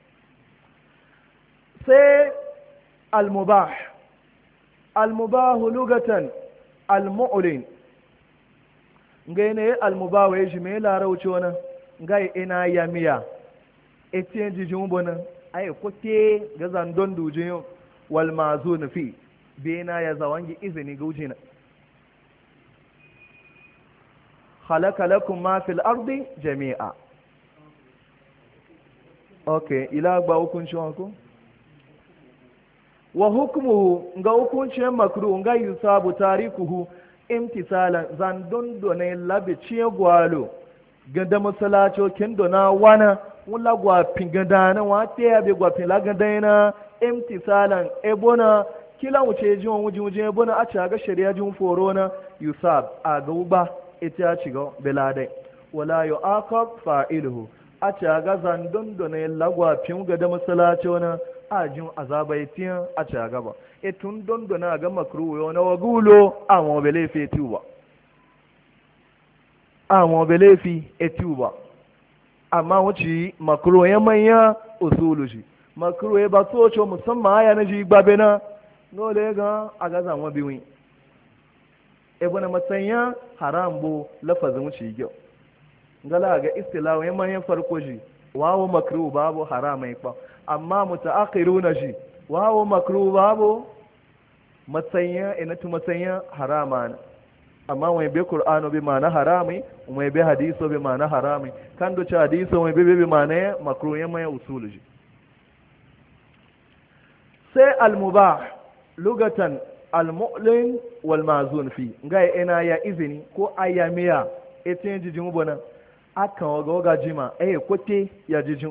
sai al mubah al mubah lugatan al mu'lin ngai ne almubawa ya jime larauci wani ngai ina ya miya etiyan jijin bona ai kote ga zandon dujin wal mazun fi bena ya zawangi izini ga wujina khalaqa lakum ma fil ardi jami'a okay ila ba hukunci wanku wa hukmuhu ga hukuncin makruh ngai yusabu tarikuhu imtisalan zan dondone labe ciye gwalo ganda masalaco kin dona wana wula gwafin ganda na wata ya bi gwafin la ganda yana imtisalan ebona kila wuce ji wani wuji wuji ebona a ci ga shari'a jin foro na yusab a ga uba ita ya ci ga beladai wala yu aqab fa'iluhu a ci ga zan dondone la gwafin ganda masalaco na ajin azabai tiyan a ci gaba etun dondona ga makruwa yau na wagulo a mobile fi etuba a mobile fi etuba amma wuce makruwa ya manya usulu shi makruwa ya ba soco musamman aya na ji gbabe na nole ga a ga zanwa biyu ebe na matsanya haram bo lafazin wuce gyau gala ga istilawa ya manyan farko shi wawo makruwa babu haramai kwa amma mutaakhiruna shi wawo makruh babu matsanya inatu matsanya harama ne amma wai be qur'ano be mana harami wai be hadiso be mana harami kan do cha hadiso wai be be mana makruh ya mai usulu shi sai al mubah lugatan al mu'lin wal mazun fi ngai ina ya izini ko ayamiya etin jijin bona akan waga waga jima eh kote ya jijin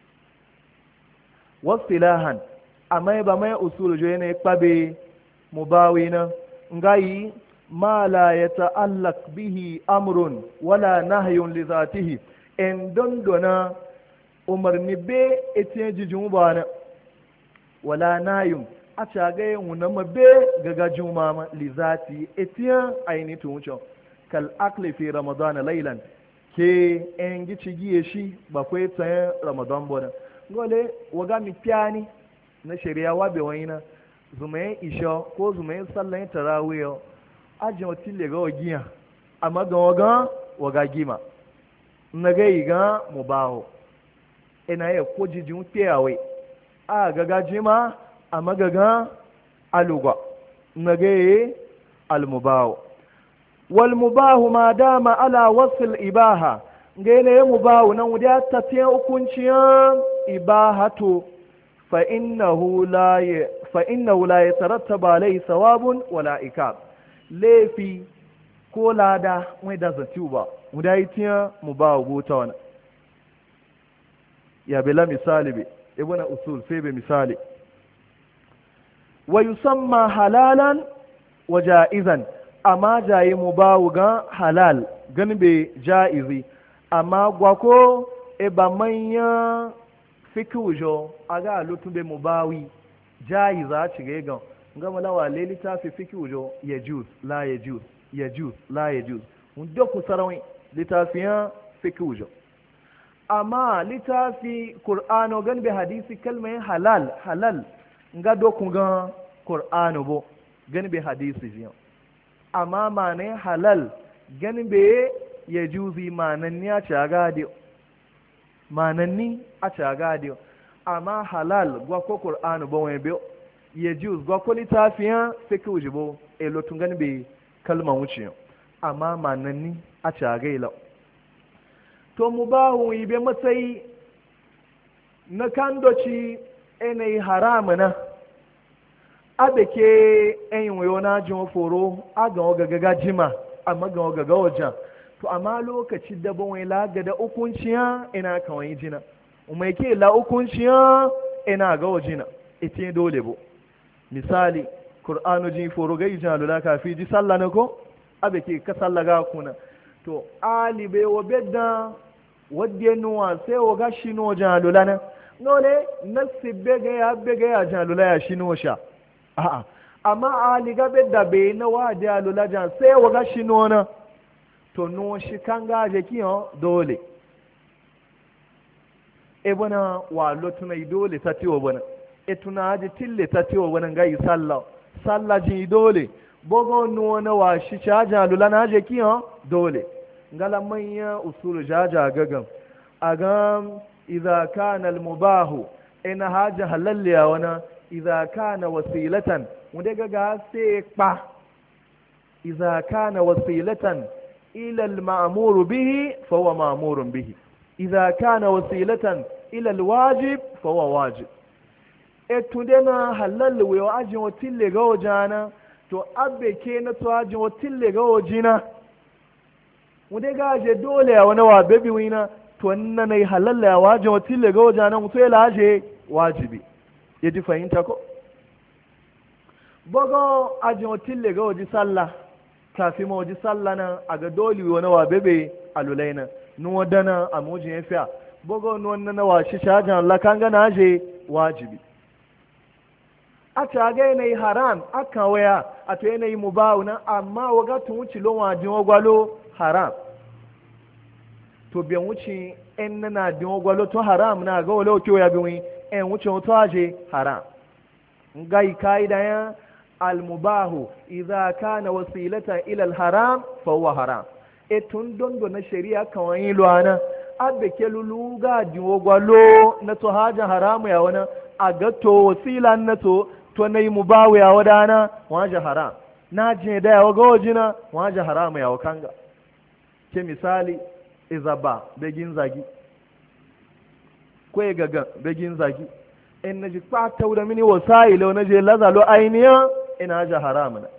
wasilahan amma ba mai usulu jo ne kpabe mubawina ngai ma la yata'allaq bihi amrun wala nahyun li zatihi en dondona umarni be etin jijin bana wala nahyun a caga wuna mabe gaga jumama li zati etin aini tuncho kal akli fi ramadan laylan ke en gici giye shi ba kwai tsayin ramadan bona gole waga mi piani na shari'a wabe wayina zumayen isha ko zumayen sallan tarawih ajin otin le ga wagiya amma ga waga waga gima na ga yiga mubaho ina ya ko jijin piyawe a gaga jima amma gaga aluga na ga yi almubaho wal mubahu ma dama ala wasl ibaha ngene ya mubahu nan wuda ta tiyan hukunciyan ibahatu fa innahu la ya fa innahu la yatarattaba alayhi thawabun wala ikab lefi ko lada mai da zatu ba wuda yi tiyan mubahu gota wana ya bela misali be ibuna usul sai be misali wa yusamma halalan wa jaizan amma jaye mu ba ga halal ganin bai ja'izi amma gwako e ba manya fiki wujo a ga lutun bai mu bawi ja'iza ci ga gan gama lawa leli ta fi fiki wujo ya juz la ya juz ya juz la ya juz mun doku sarawin litafiyan fiki wujo amma litafi qur'ano gan bai hadisi kalmai halal halal nga doku ga qur'ano bo gan bai hadisi jiyan amma mane halal ganin bai ya juzi mananni a cagadiyo mananni a cagadiyo amma halal gwa ko qur'anu ba wani biyo ya juz gwa ko litafiyan fiki wujibo e lotun ganin bai kalman wuce amma mananni a cagaila to mu ba hu ibe matsayi na kandoci yanayi haramuna abe ke enyi wayo na jin foro a ga gaga jima amma ga gaga wajen to amma lokaci da ban wai laga da hukunciya ina kawai jina umai ke la hukunciya ina ga wajina ite dole bo misali qur'anu jin foro ga ijalu la kafi ji sallah na ko abe ke ka sallaga kuna to ali be wo bedda wadde nuwa sai wo ga shino jalu lana nole nasibbe ga ya be ga ya jalu la ya shino sha a'a amma ali ga bedda be na wa jalu la jan sai wo ga shino na to no shi kan ga je kiyo dole e bona wa lotuna dole ta tiwo bona e tuna ji tille ta tiwo bona ga yi sallah sallah ji dole bogo no na wa shi caja lula na je kiyo dole ngala manya usul jaja gagan agam idza kana al mubah in haja halalliya wana idza kana wasilatan wanda gaga sai pa idza kana wasilatan ila al ma'mur bihi fa huwa ma'mur bihi idza kana wasilatan ila al wajib fa huwa wajib etundena halal we ajin wotille ga wajana to abbe ke na to ajin wotille ga wajina wunde ga je dole ya wani wa bebi wina to nan ne halal ya wajin wotille ga wajana mutu ya laje wajibi yaji fahimta ko bogo ajin wotille ga waji sallah kafi ma waji sallah na aga dole wani wa bebe alulaina nuwa dana a mujin ya fiya bogo nuwan na wa shi shajan lakanga na je wajibi a ta ga yanayi haram aka waya a to yanayi mu ba na amma waga tun wuce lon wajin ogwalo haram to biyan wuce en na na din ogwalo to haram na ga wala ke ya biwi en wuce to aje haram ngai kaida ya al mubahu idza kana wasilatan ila al haram fa huwa haram e tun dondo na shari'a kawai luana abbe ke luluga din ogwalo na to haja haramu ya wana a ga to wasilan na to to na yi mu bawu ya wadana waje haram na je da yawa ga wajina waje haram ya wakanga ke misali izaba begin zagi kwe gaga begin zagi in naji kwata da mini wasailo na je lazalo ainiya ina ja haram na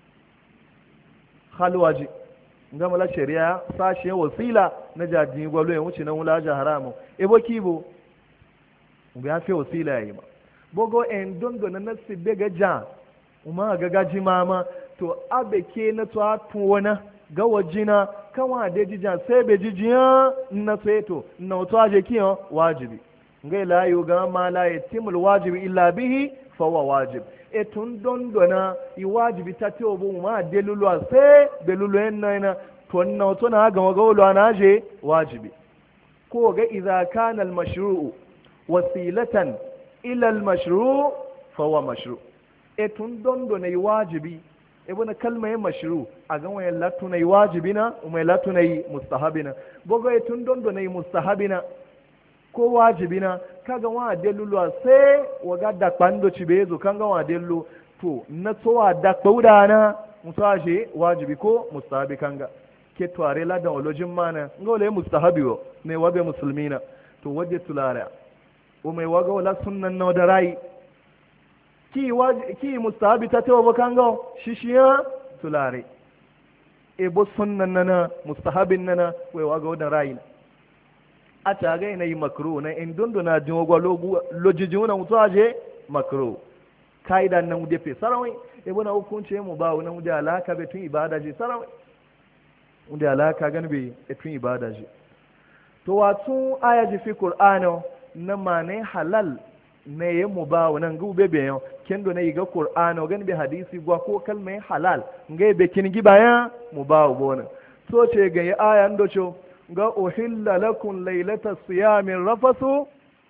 halwaji ngama la shari'a sashe wasila na jaji gwalo ya wuce na wula ja haramu ebo kibo ya fi wasila yayi ma bogo en dondo na nasi bega ja uma ga gaji mama to abeke na to atuwana ga wajina kawa de jija sai be jijiya na to na to aje kiyo wajibi ngai la yu ga ma la yatimul wajibi illa bihi fa huwa wajib e tun dondo na i wajibi ta te obo ma de lulu sai be lulu en na to na to na ga ga wolo na aje wajibi ko ga idza kana al mashru'u wasilatan ila al-mashru' fa huwa mashru' e tun dondo ne wajibi e bona kalma ya mashru' a ga wayan latu ne wajibina umai latu ne mustahabina bogo e tun dondo ne mustahabina ko wajibina kaga wa delulu sai waga da kwando cibezo kanga wa dellu to na so wa da kwaudana musaje wajibi ko mustahabi kanga ke tuare la da olojin mana ngole mustahabi wo ne wabe musulmina to waje tulara o mai waga wala sunnan na da rai ki waji ki mustahabi ta tawo bakanga shishiya tulare e bo sunnan nana mustahabin nana wai waga da rai a ta ga ina yi makru na in dundu na jin waga logu lojiji na mutu aje makru kaida nan de fe sarawai e bona hukunce mu ba wannan da alaka be tun ibada je sarawai da alaka gan be tun ibada je to watu aya ji fi qur'ano na mane halal na yi mu ba wannan gube be yau kendo na yi ga qur'ano gan be hadisi gwa ko kalmai halal ngai be kin gi baya mu ba bona so ce ga ya aya ndo cho ga uhilla lakum laylata siyamin rafasu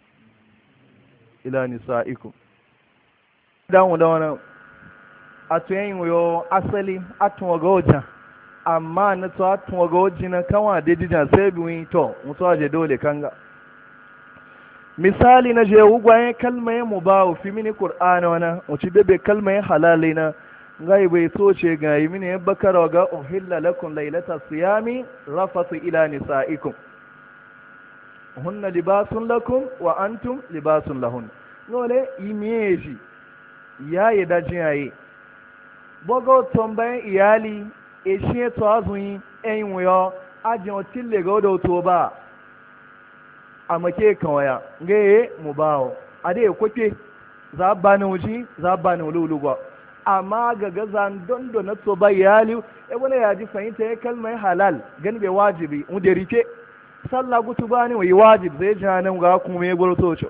ila nisaikum dan da wannan atuyin yo asali atun ga ojan amma na to atun ga ojina kanwa de dijan sai biwin to mutu aje dole kanga misali na je wugwayen kalmaye mu ba fi mini qur'ana wana uci bebe kalmaye halalai na ngai bai so ce ga yi mini bakara ga uhilla lakum laylata siyami rafatu ila nisaikum hunna libasun lakum wa antum libasun lahun nole imeji yayi da jiyayi bogo tombayin iyali e shi to azun en yo ajin tille ga wadda to ba a make kawaya ga yi mu bawo a dai kwake za ba ni wuji za ba ni wululugwa amma ga gazan dondo na to ba yali e wani ya ji fahimta ya kalmar halal gan bai wajibi mu da rike sallah gutu ba ni wai wajib zai ji nan ga kuma ya gwaro tocho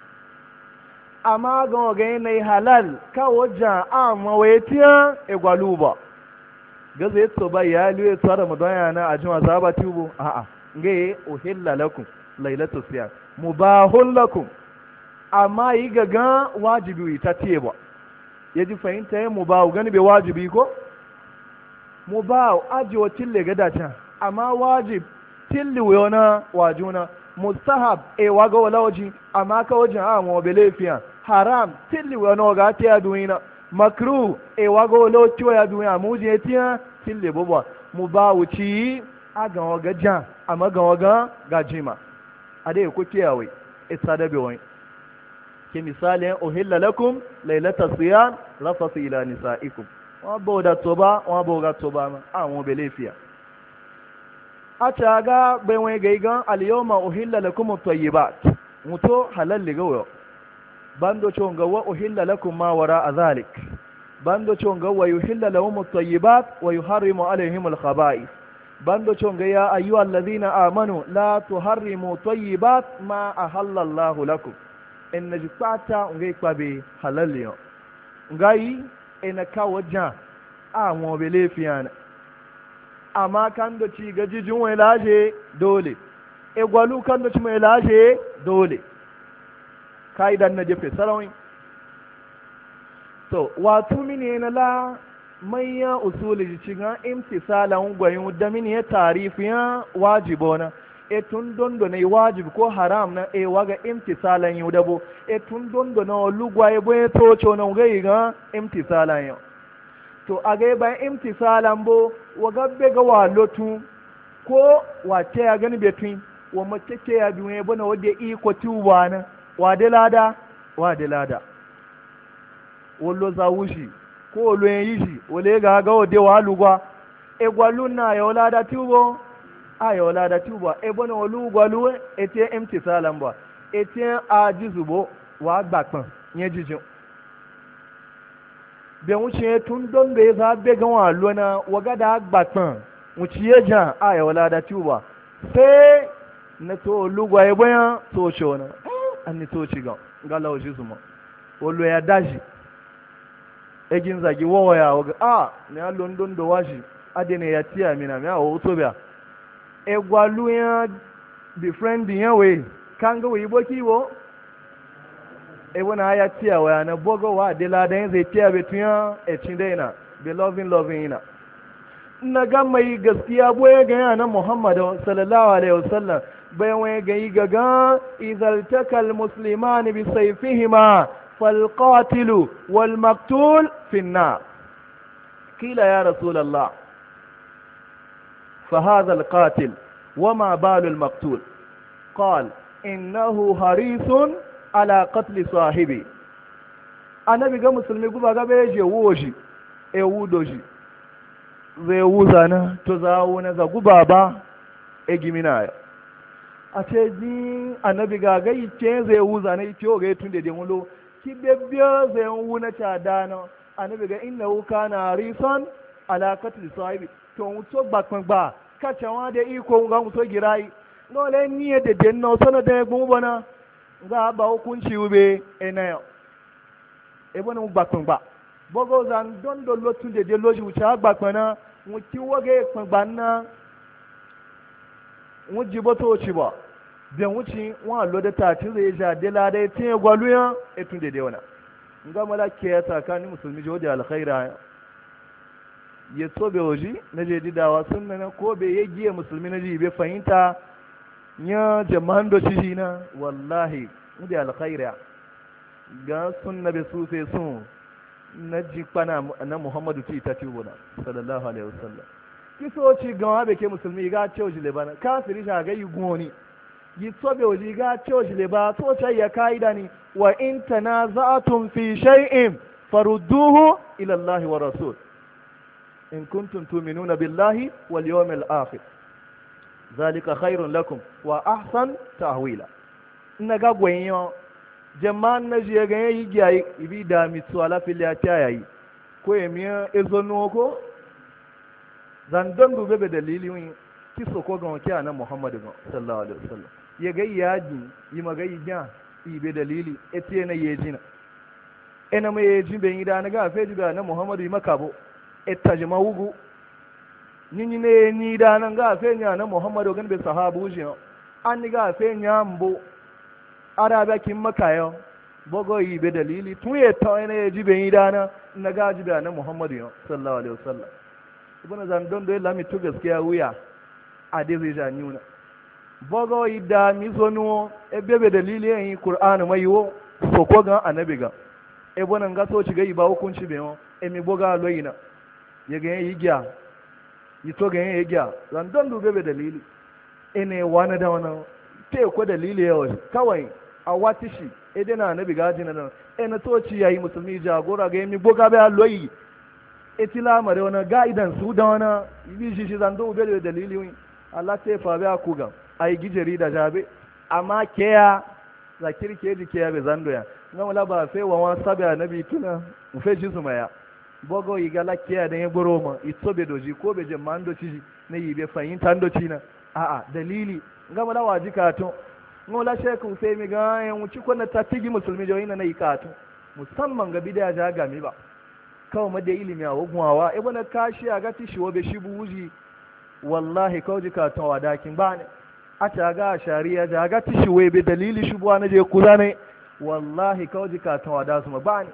amma ga ga yi halal ka wajen amma wai tiya e gwaluba ga zai to ba yali ya tsara mu don yana a jima za ba tubo a'a ga yi uhilla lakum lailatu siyam mubahun lakum amma yi gaga wajibi ta tiye ba ya ji fahimta ya mubahu gani bai wajibi ko mubahu aji wa tille ga dace amma wajib tilli wayona wajuna mustahab e waga wala waji amma ka wajen a mu belefiya haram tilli wayona ga ta ya duina makruh e waga wala waji ya duina mu je tiya tilli bobo mubahu ci aga waga jan amma ga waga gajima ade ku kiyawe ita da bewai ke misali uhilla lakum lailata siyam rafatu ila nisaikum wa boda toba wa boga toba ma awon belefiya a taga bai wai gaigan al-yawma uhilla lakum at-tayyibat muto halal ligawo bando chonga wa uhilla lakum ma wara zalik bando chonga wa yuhilla lahum at-tayyibat wa yuharrimu alaihim al-khaba'ith bando chonga ya ayyuhal ladhina amanu la tuharrimu tayyibat ma ahalla Allahu lakum in na ji fata ngai kwabe halaliyo ngai ina kawo jan a wọn bele fiyana amma kan da ci gajijin wai laje dole egwalu kan da ci mai laje dole kaidan na jefe sarawin to wato mini na la manya usuli ci ga imtisalan gwayin da mini ya tarifiyan wajibona e tun dondo na wajib ko haram na e waga imtisalan yau dabo e tun dondo na lugwa e boye tocho na ga ga imtisalan yau to a ga bayan imtisalan bo waga be ga walotu ko wace ya gani betun wa mace ce ya biye bana wanda iko tuwa na wa de lada wa de lada wallo zawushi ko wallo yi shi wale ga ga wade wa lugwa e gwaluna ya lada tuwo aya wala da tuba e bona olu gwalu ete imtisalan ba ete ajizubo wa gbapon yen jijin be wuce tun don be za be gan wa lona waga da gbapon wuce ye jan aya wala da tuba sai na to olu gwa e boyan to shona anni to ci gan gala o jizuma olu ya daji egin zagi wowaya waga a ne a london do washi adene ya tiya mina me a o to biya egwalu ya befriending ya we kan ga wi boki wo e wona ya tiya wa na bogo wa de la dan zai tiya betun ya e cindena be loving loving ina na ga mai gaskiya boye ga yana Muhammad sallallahu alaihi wasallam bayan waye ga yi gaga idhal takal muslimani bi sayfihima fal qatil wal maqtul fi an-nar qila ya rasulullah فهذا القاتل وما بال المقتول قال إنه حريص على قتل صاحبه annabi ga musulmi guba ga bai je woji e wudoji zai wuza na to za wona za guba ba e gimina ya a ce ji annabi ga ga yake zai wuza na yake o ga tun da demulo ki bebbiya zai wuna ta dana annabi ga innahu kana harisan ala qatl sahibi to mutu gbapon gba kacha wa da iko ga mutu girai dole ni da den no sono da gun bona ga ba hukunci ube ena e bona mu gbapon gba bogo zan don do lotu de de loji ucha gbapon na mu ti woge pon gba na mu jibo to chi ba de wuci wa lo da ta ti zai ja de la da tin gwaluya e tun de de wana nga malake ya tsakanin musulmi jodi alkhaira ya sobe waje na je didawa sun na ko bai ya giya musulmi na ji bai fahimta ya jama'an da shi na wallahi da alkhaira ga sunna bai su sai sun na ji kwana na muhammadu ci ta ci wuna sallallahu alaihi wasallam kiso ci gawa bai ke musulmi ga cewa jile bana kafiri shi ga yi goni yi sobe waje ga cewa jile ba to ce ya kaida ni wa in tanaza'tum fi shay'in farudduhu ila Allah wa rasul in kuntum tu'minuna billahi wal yawmil akhir zalika khairun lakum wa ahsan ta'wila na ga gwenyo jama'an na je ga yi giyayi ibi da mitsu ala filiya ta yayi ko emiya ezono ko zan don dube be dalilin kiso ko ga wakiya na Muhammadu sallallahu alaihi wasallam ya ga yaji yi magayi ja ibe dalili etiye na yejina ena mai yejin be yi da na ga feji ga na Muhammadu yi makabo ettajima wugu nini ne ni da nan ga fe nya na Muhammadu gan be sahabu ji an ni ga fe nya mbo arabe kin makayo bogo yi be dalili tun ye to ene ji be yi da na na ga ji da na Muhammadu sallallahu alaihi wasallam ibn zan don do lami to gaskiya wuya a dai zai ja niuna bogo yi da mi zonu e be be dalili yin Qur'an mai wo so ko ga annabi ga e bonan ga so ci ga yi ba hukunci be yo e mi boga loyina ya ga yi gya yi to ga yi gya zan don dube be dalili ene wani da wani te ko dalili yawa kawai a wati shi ede na nabi gaji na nan ene to ci yayi musulmi jagora ga mi boga be loyi etila mare wani gaidan su da wani yi shi shi zan dube be dalili Allah te fa be akuga ai gijeri da jabe amma keya zakir ke ji keya be zando ya ngam la ba fe wa wa sabi nabi tuna mu fe ji sumaya bogo yi gala kiya da ya buro ma ito be doji ko be je mando ci ne yi be fahimta ndo ci na a a dalili ngama la waji kato ngola sheku sai mi ga yan wuci ko na tatigi musulmi jo ina na yi kato musamman ga bidaya ja ga mi ba kawo ma da ilimi a hukmawa e bana kashi a ga tishi wo be shi buji wallahi kawo ji kato wa dakin ba ne a ta ga shari'a ja ga tishi wo be dalili shi buwa na je kula ne wallahi kawo ji kato wa da su ma ba ne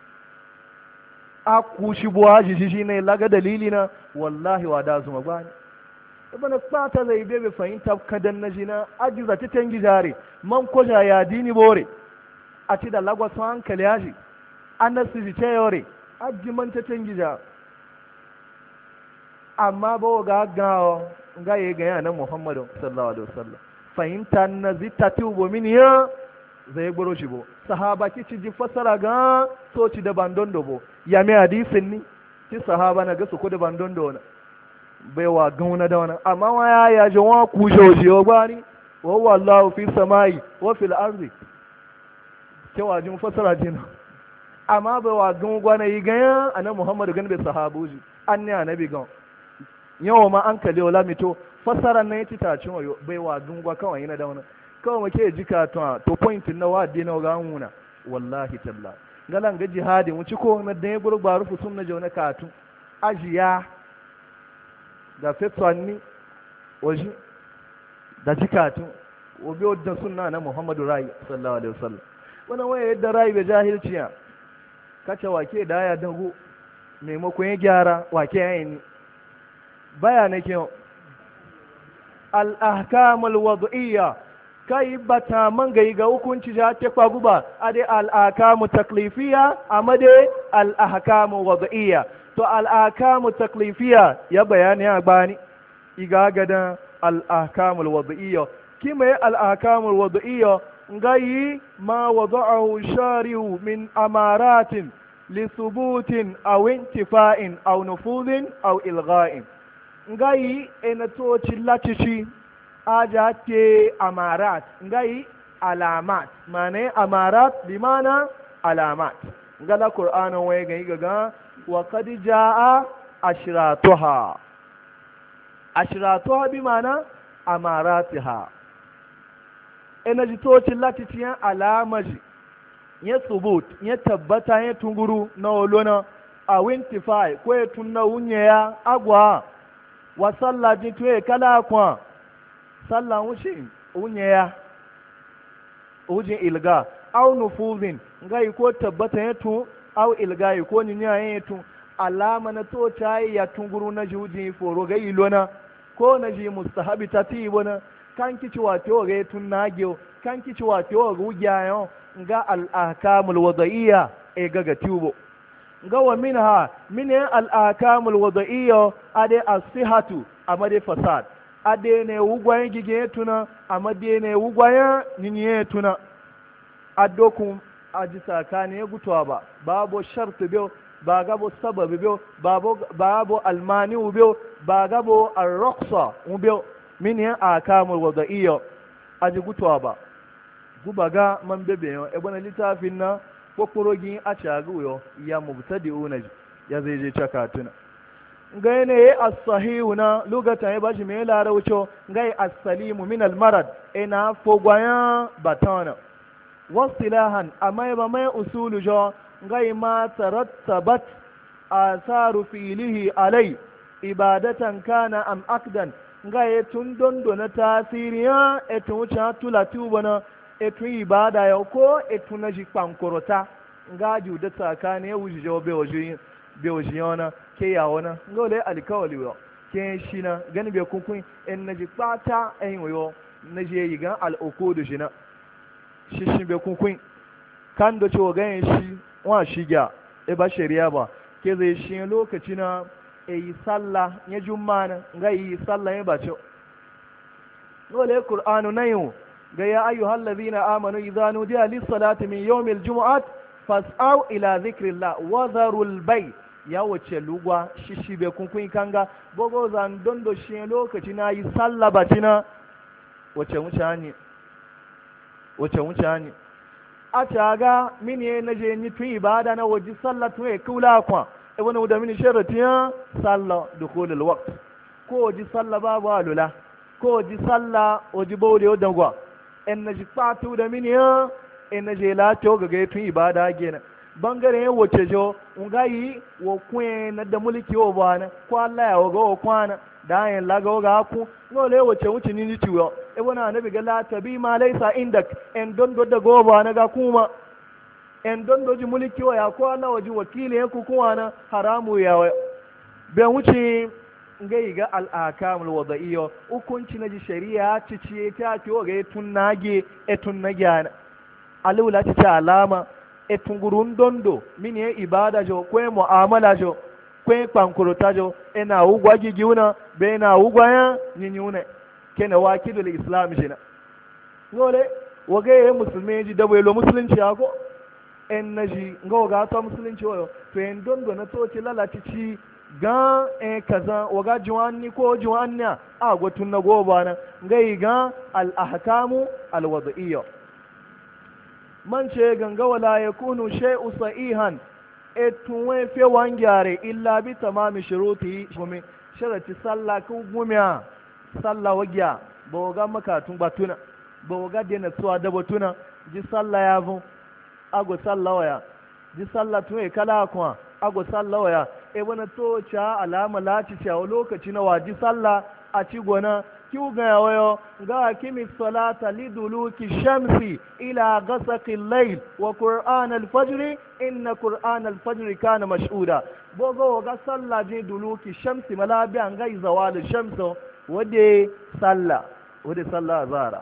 aku shi buwa shi shi ne laga dalili na wallahi wa da zuma bani ibn fata zai bebe fahimta kadan na jina ajiza ta tangi jare man ko ya dini bore a ci da lagwa sun hankali yaji annasu ji ce yore aji man ta tangi ja amma ba ga gawo ga ye ga yana Muhammadu sallallahu alaihi wasallam fahimta na zita tubo min ya zai gboro shi bo sahaba kici ji fasara ga soci da bandon dobo ya mai hadisin ni ki sahaba na ga su ko da bandon do na bai wa gauna da wannan amma wa ya ya ji wa ku joji o bani wa wallahu fi samai wa fil ardi ke wa jin fasara jin amma bai wa gauna gwana yi ga annabi Muhammad gan bai sahabuji anni annabi gan yawa ma an kale wala mito fasara na yi ta cin wayo bai wa gungwa kawai yana da wannan kawai muke jika to to point na wadi na ga huna wallahi talla galan ga jihadi mu ci ko na da gurba rufu sunna jauna katu ajiya da fetwani waji da jikatu obi wadda sunna na Muhammadu rai sallallahu alaihi wasallam wannan waye yadda rai be jahilci ya kace wake da ya dago maimakon ya gyara wake yayin baya nake al ahkam al wad'iyya kai bata man gai ga hukunci ja te kwa guba ade al ahkamu taklifiya amade al ahkamu wad'iyya to al ahkamu taklifiya ya bayani ya bani iga gadan al ahkamu al wad'iyya kima al ahkamu al wad'iyya ngai ma wada'ahu shari'u min amaratin li thubutin aw intifa'in aw nufudhin aw ilgha'in ngai enato chillachichi aja ke amarat ngai alamat mane amarat bi mana alamat ngala qur'ana waye ga ga wa qad jaa ashratuha ashratuha bi mana amaratiha enaji to chillachichi alamaji ya subut ya tabbata ya tunguru na olona a wintify ko ya tunna unye ya agwa wa sallah ji tuye kala kwa sallah wuce unye ya ujin ilga au nufuzin ngai ko tabbata ya tu au ilga ko ni ya tu alama na to tayi ya tunguru na juji foro ga ilona ko na ji mustahabi tatibona kan kici wato ga tunna gyo kan kici wato ga ugiyayo nga al-ahkamul wada'iyya e gaga tubo nga wa minha min al-ahkamul wada'iyya ade as-sihatu amade fasad ade ne ugwaye gige tuna amade ne ugwaye ninye tuna adokum aji sakane gutwa ba babo shart biyo ba gabo sabab biyo babo babo almani biyo ba gabo ar-ruqsa biyo min ya akamul wada'iyya aji gutuwa ba gubaga man bebe yo e bana litafin na kokorogi a cagu yo ya mubtadi'una ya zai je cakatuna ngai ne as-sahihu na lugata ya bashi me laraucho ngai as-salimu min al-marad ina fogwaya batana wasilahan amma ba mai usulu jo ngai ma tarattabat asaru fi'lihi alai ibadatan kana am akdan ngai tun dondo na tasiriya etun wuce tulatu bana etun ibada ya ko etun na ji pankorota ngaju da tsakane ya wuce jo be waje be waje yana ke yawona ngole alkawali yo ke shina gani be kunkun en naji pata en yo naji yi gan al-uqud shina shishin be kunkun kan do cewa gan shi wa shiga e ba shari'a ba ke zai shi lokaci na e yi sallah ya jummana ga yi sallah ya ba ce ngole qur'anu nayu ga ya ayyuhal ladhina amanu idza nudiya lis-salati min yawmil jumu'at fas'au ila dhikrillah wa dharul bay ya wace lugwa shishi be kunkun kanga bogo zan dondo shi lokaci na yi sallah batina wace mutane wace mutane a taga mini na je ni tun ibada na waje sallah tun e kula kwa e wani da mini sharati ya sallah dukhulul waqt ko waje sallah babu alula ko waje sallah waje bawde o dangwa en na ji patu da mini ya en na je la to ga tun ibada gena bangare ya wace jo ungayi wo kwen na da mulki o bana ko Allah ya waga o kwana da yan laga waga ku no le wace wuce ni ni tiwo e wana nabi ga la tabi ma laysa indak en don do da go bana ga kuma en don do ji mulki wa ya ko Allah waji wakili ya ku kuma haramu ya be wuce ngai ga al akamul wadaiyo hukunci na ji shari'a ci ci ta ki waga tunnage e tunnage alula ci ta alama etungurun dondo mini e ibada jo kwe muamala jo kwe kwankurota jo ina ugwa gigiuna be na ugwa ya nyinyune kena wakidul islam jina ngole wage musulmi ji dabo lo musulunci ako en naji ngo ga ta musulunci wayo to en dondo na to ci lalati ci ga e kaza waga juwanni ko juwanna a gotun na goba na ngai ga al ahkamu al wad'iyya man ce ganga wala ya kunu shay'u sa'ihan etun fe wangyare illa bi tamami shuruti gumi sharati sallah ku gumiya sallah wagya ba ga makatun batuna ba ga dena suwa da batuna ji sallah ya vu ago sallah waya ji sallah tun e kala kwa ago sallah waya e wana to cha alama lati cha lokaci na waji sallah a ci gona kiw ga wayo ga kimi salata liduluki shamsi ila ghasaqi al-layl wa qur'an al-fajr inna qur'an al-fajr kana mashhuda bogo ga salla je duluki shamsi malabi an ga zawal shamso wade salla wade salla zara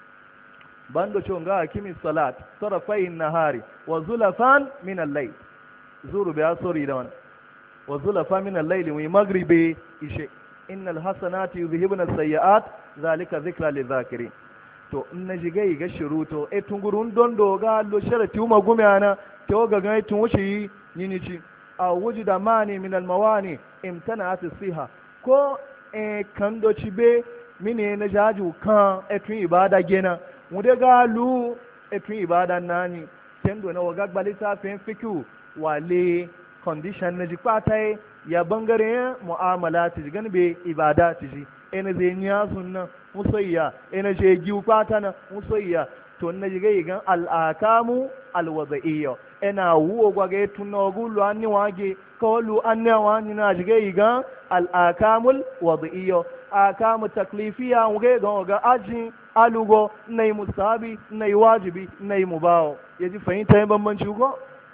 bando cho ga kimi salat tarafai an-nahari wa zulafan min al-layl zuru bi asri da wana wa zulafan min al-layl wa maghribi ishe innal hasanati yuzhibuna as-sayyi'at zalika dhikra lidh-dhakirin to in na jigai ga shiruto e tungurun dondo ga lo sharati uma gumiana to ga ga tun wuci yinici a wujida mani min al-mawani imtana'at as-siha ko e kando cibe mine na jaju kan e tun ibada gena mude ga lu e tun ibada nani tendo na waga gbalita fen fiku wale condition na jikpatai ya bangare mu'amala ta ji ganbe ibada ta ji ina zai niya sunna musayya ina je giu kwata na musayya to na ji gai gan al'akamu alwada'iyya ina wuo gwa ga tunna gulu anni wage kawlu anni wani na ji gai gan al'akamul wada'iyya akamu taklifiya wuge ga ga aji alugo nai musabi nai wajibi nai mubawo yaji fahimta yin bambanci ko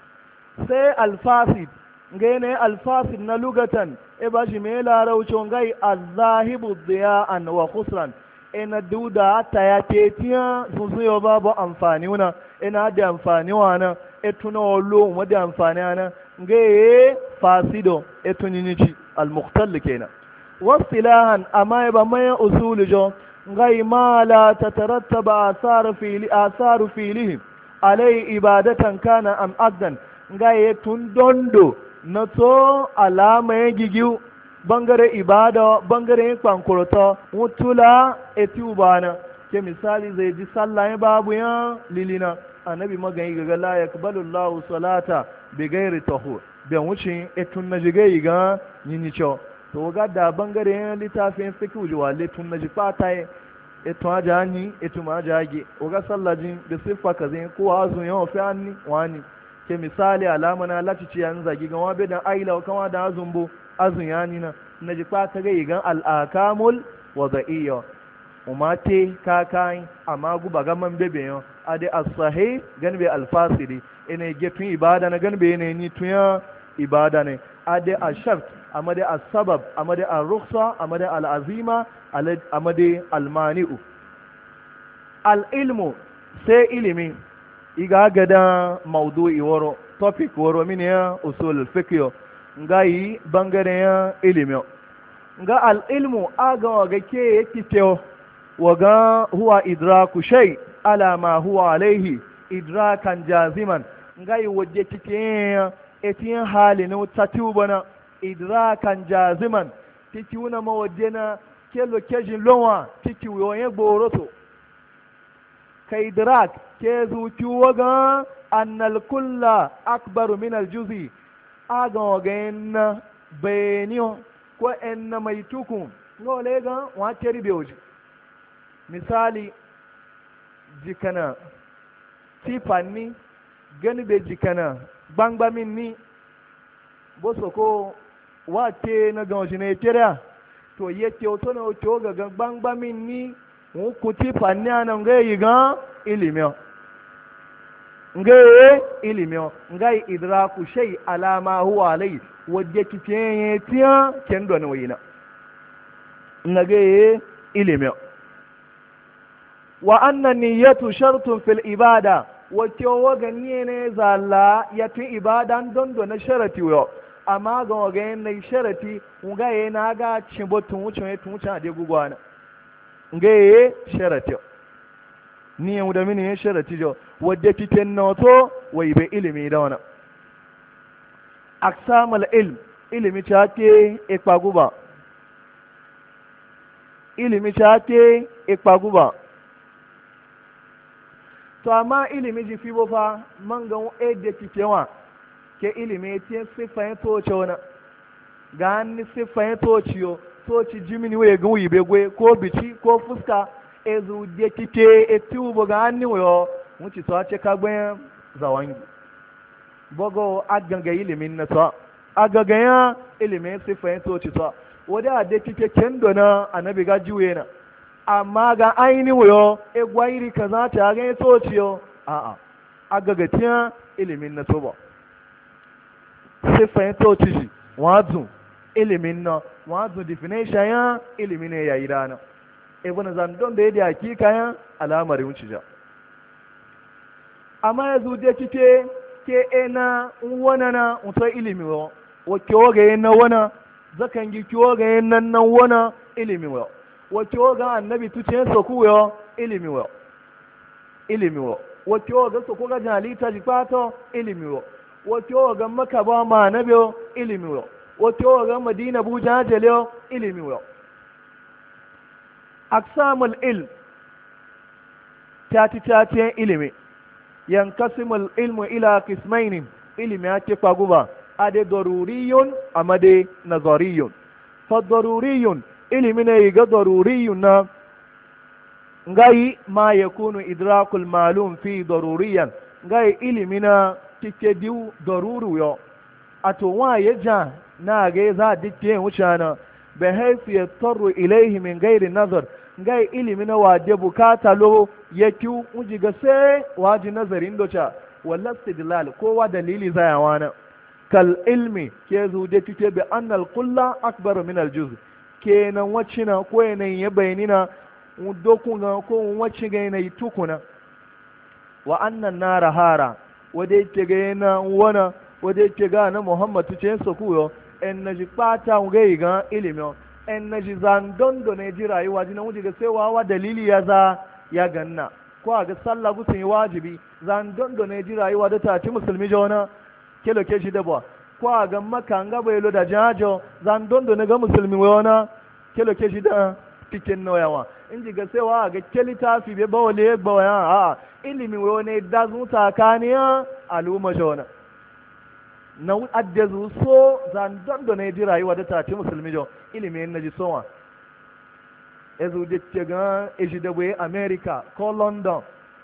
sai alfasid ngene alfasid na lugatan e ba shi mai larauci ngai azahibu diya'an wa khusran ina duda ta ya tetiya sun zuyo babu amfani wana ina da amfani wana e tuna wallo mu da amfani ana ngaye fasido e tuninici al-muqtal kenan wasilahan amma ba mai usul jo ngai ma la tatarattaba asar fi asar fihi alai ibadatan kana am addan ngaye tun dondo na to alama ya gigiu bangare ibada bangare kwankurta mutula etubana ke misali zai ji sallah ya babu ya lilina annabi magani ga la yakbalu Allahu salata bi ghairi tahur ben wucin etun na jigai ga yini cho to ga da bangare litafin fiqh wa litun na jifata etun ajani etun ajage o ga sallajin da sifa kazin ko azu yawa fi anni wani ke misali alama na lati ci yan zagi ga wabe da aila kama da azumbu azun yani na na jifata ga igan al-akamul wada'iyya umate kakai amma guba gaman bebe yo ade as-sahih ganbe al-fasidi ene gefin ibada na ganbe ne ni tuya ibada ne ade ash-shart amma de as-sabab amma de ar-rukhsa amma de al-azima amma de al-mani'u al-ilmu sai ilimi iga gada mawdu'i woro topic woro min ya usul al-fiqh ngai bangare ya ilimi nga al-ilmu aga ga ke yake tewo waga huwa idraku shay ala ma huwa alaihi idrakan jaziman ngai waje cikin etin hali ne tatuba idrakan jaziman tiki una mawaje na kelo kejin lonwa tiki yoyen gboroto ka idrak ke zuci waga annal kulla akbaru min al juzi aga waga na bayaniyo ko en na mai tukun ngole ga wa teri beoji misali jikana tifanni gani be jikana gbangbamin ni bosoko wate na ganshi ne kira to yake oto na oto ga gbangbamin ni ku tifanni ana ngai ga ilimi ngai ilimi ngai idraku shay alama huwa alai wadde kike tiya kendo na wayina ngai ilimi wa anna niyyatu shartun fil ibada wace waga ne zalla ya fi ibadan dondo na sharati yo amma ga waga ne sharati nga ye na ga cimbo tun wuce tun wuce a de gugwana nga ye sharati ni mu da mini ye sharati jo wadda kiten na to wai be ilimi da wana aksamul ilm ilimi ta ke ikpaguba ilimi ta ke ikpaguba to amma ilimi ji fi bofa man ga edda kikewa ke ilimi te sifayen toce wana ga hannu sifayen tociyo toci jimini waya ga wuyi begwe ko bici ko fuska ezu de kike etubo ga hannu yo wuci to ace kagben zawangi bogo aganga ilimin na to agaga ya ilimin sifayen toci to wada de kike kendo na annabi ga jiwe na amma ga aini wayo egwa iri kaza ta ga tociyo a'a agagatiya ilimin na toba sifayin toci shi wazu ilimin na wazu definition ya ilimin ne yayi dana ibn zandon da yadda hakika ya alamar wuce ja amma yanzu da kike ke ena wana na utai ilimi wa wace waga na wana zakan gi kiwo ga nan nan wana ilimi wa wace ga annabi tuce so ku yo ilimi wa ilimi wa wace ga so ko ga jalita ji pato ilimi wa wace ga maka ba ma nabi ilimi wa wace ga madina buja jale ilimi wa aqsamul ilm tati tati ilimi yankasimul ilmu ila qismain ilimi ake faguba ade daruriyun amade nazariyun fa daruriyun ilimi ne ga daruriyun na ngai ma yakunu idrakul malum fi daruriyan ngai ilimi na kike diu daruru yo ato wa yaja na ga za dike wucana bi haythu yattaru ilayhi min ghairi nazar ngai ilimi na wade bukata lo yaki uji ga sai waji nazarin docha walla istidlal kowa dalili zayawana kal ilmi ke zu da kike bi annal qulla akbar min al juz kenan wacina ko yanayin ya bayanina dokuna ko wacce ga yanayi tukuna wa annan nara hara wadda yake ga yana wana wadda yake ga na muhammadu ce su kuyo en na ji kpata ga ga ilimi en na ji zandon da na ji rayuwa ji na wuce ga sai wawa dalili ya za ya ganna ko a ga sallah gutun yi wajibi zandon da na ji rayuwa da ta ci musulmi jona kelo ke shi dabwa kwa ga maka nga bai lo da jajo zan dondo na ga musulmi wona kelo ke shi da tiken no yawa inji ga sai wa ga keli tafi be ba wale gba ya a ilimi wona da zu takaniya aluma jona na adde zu so zan dondo ne di rayuwa da ta ci musulmi jo ilimi ne ji sowa ezu de ga eji da bai America ko London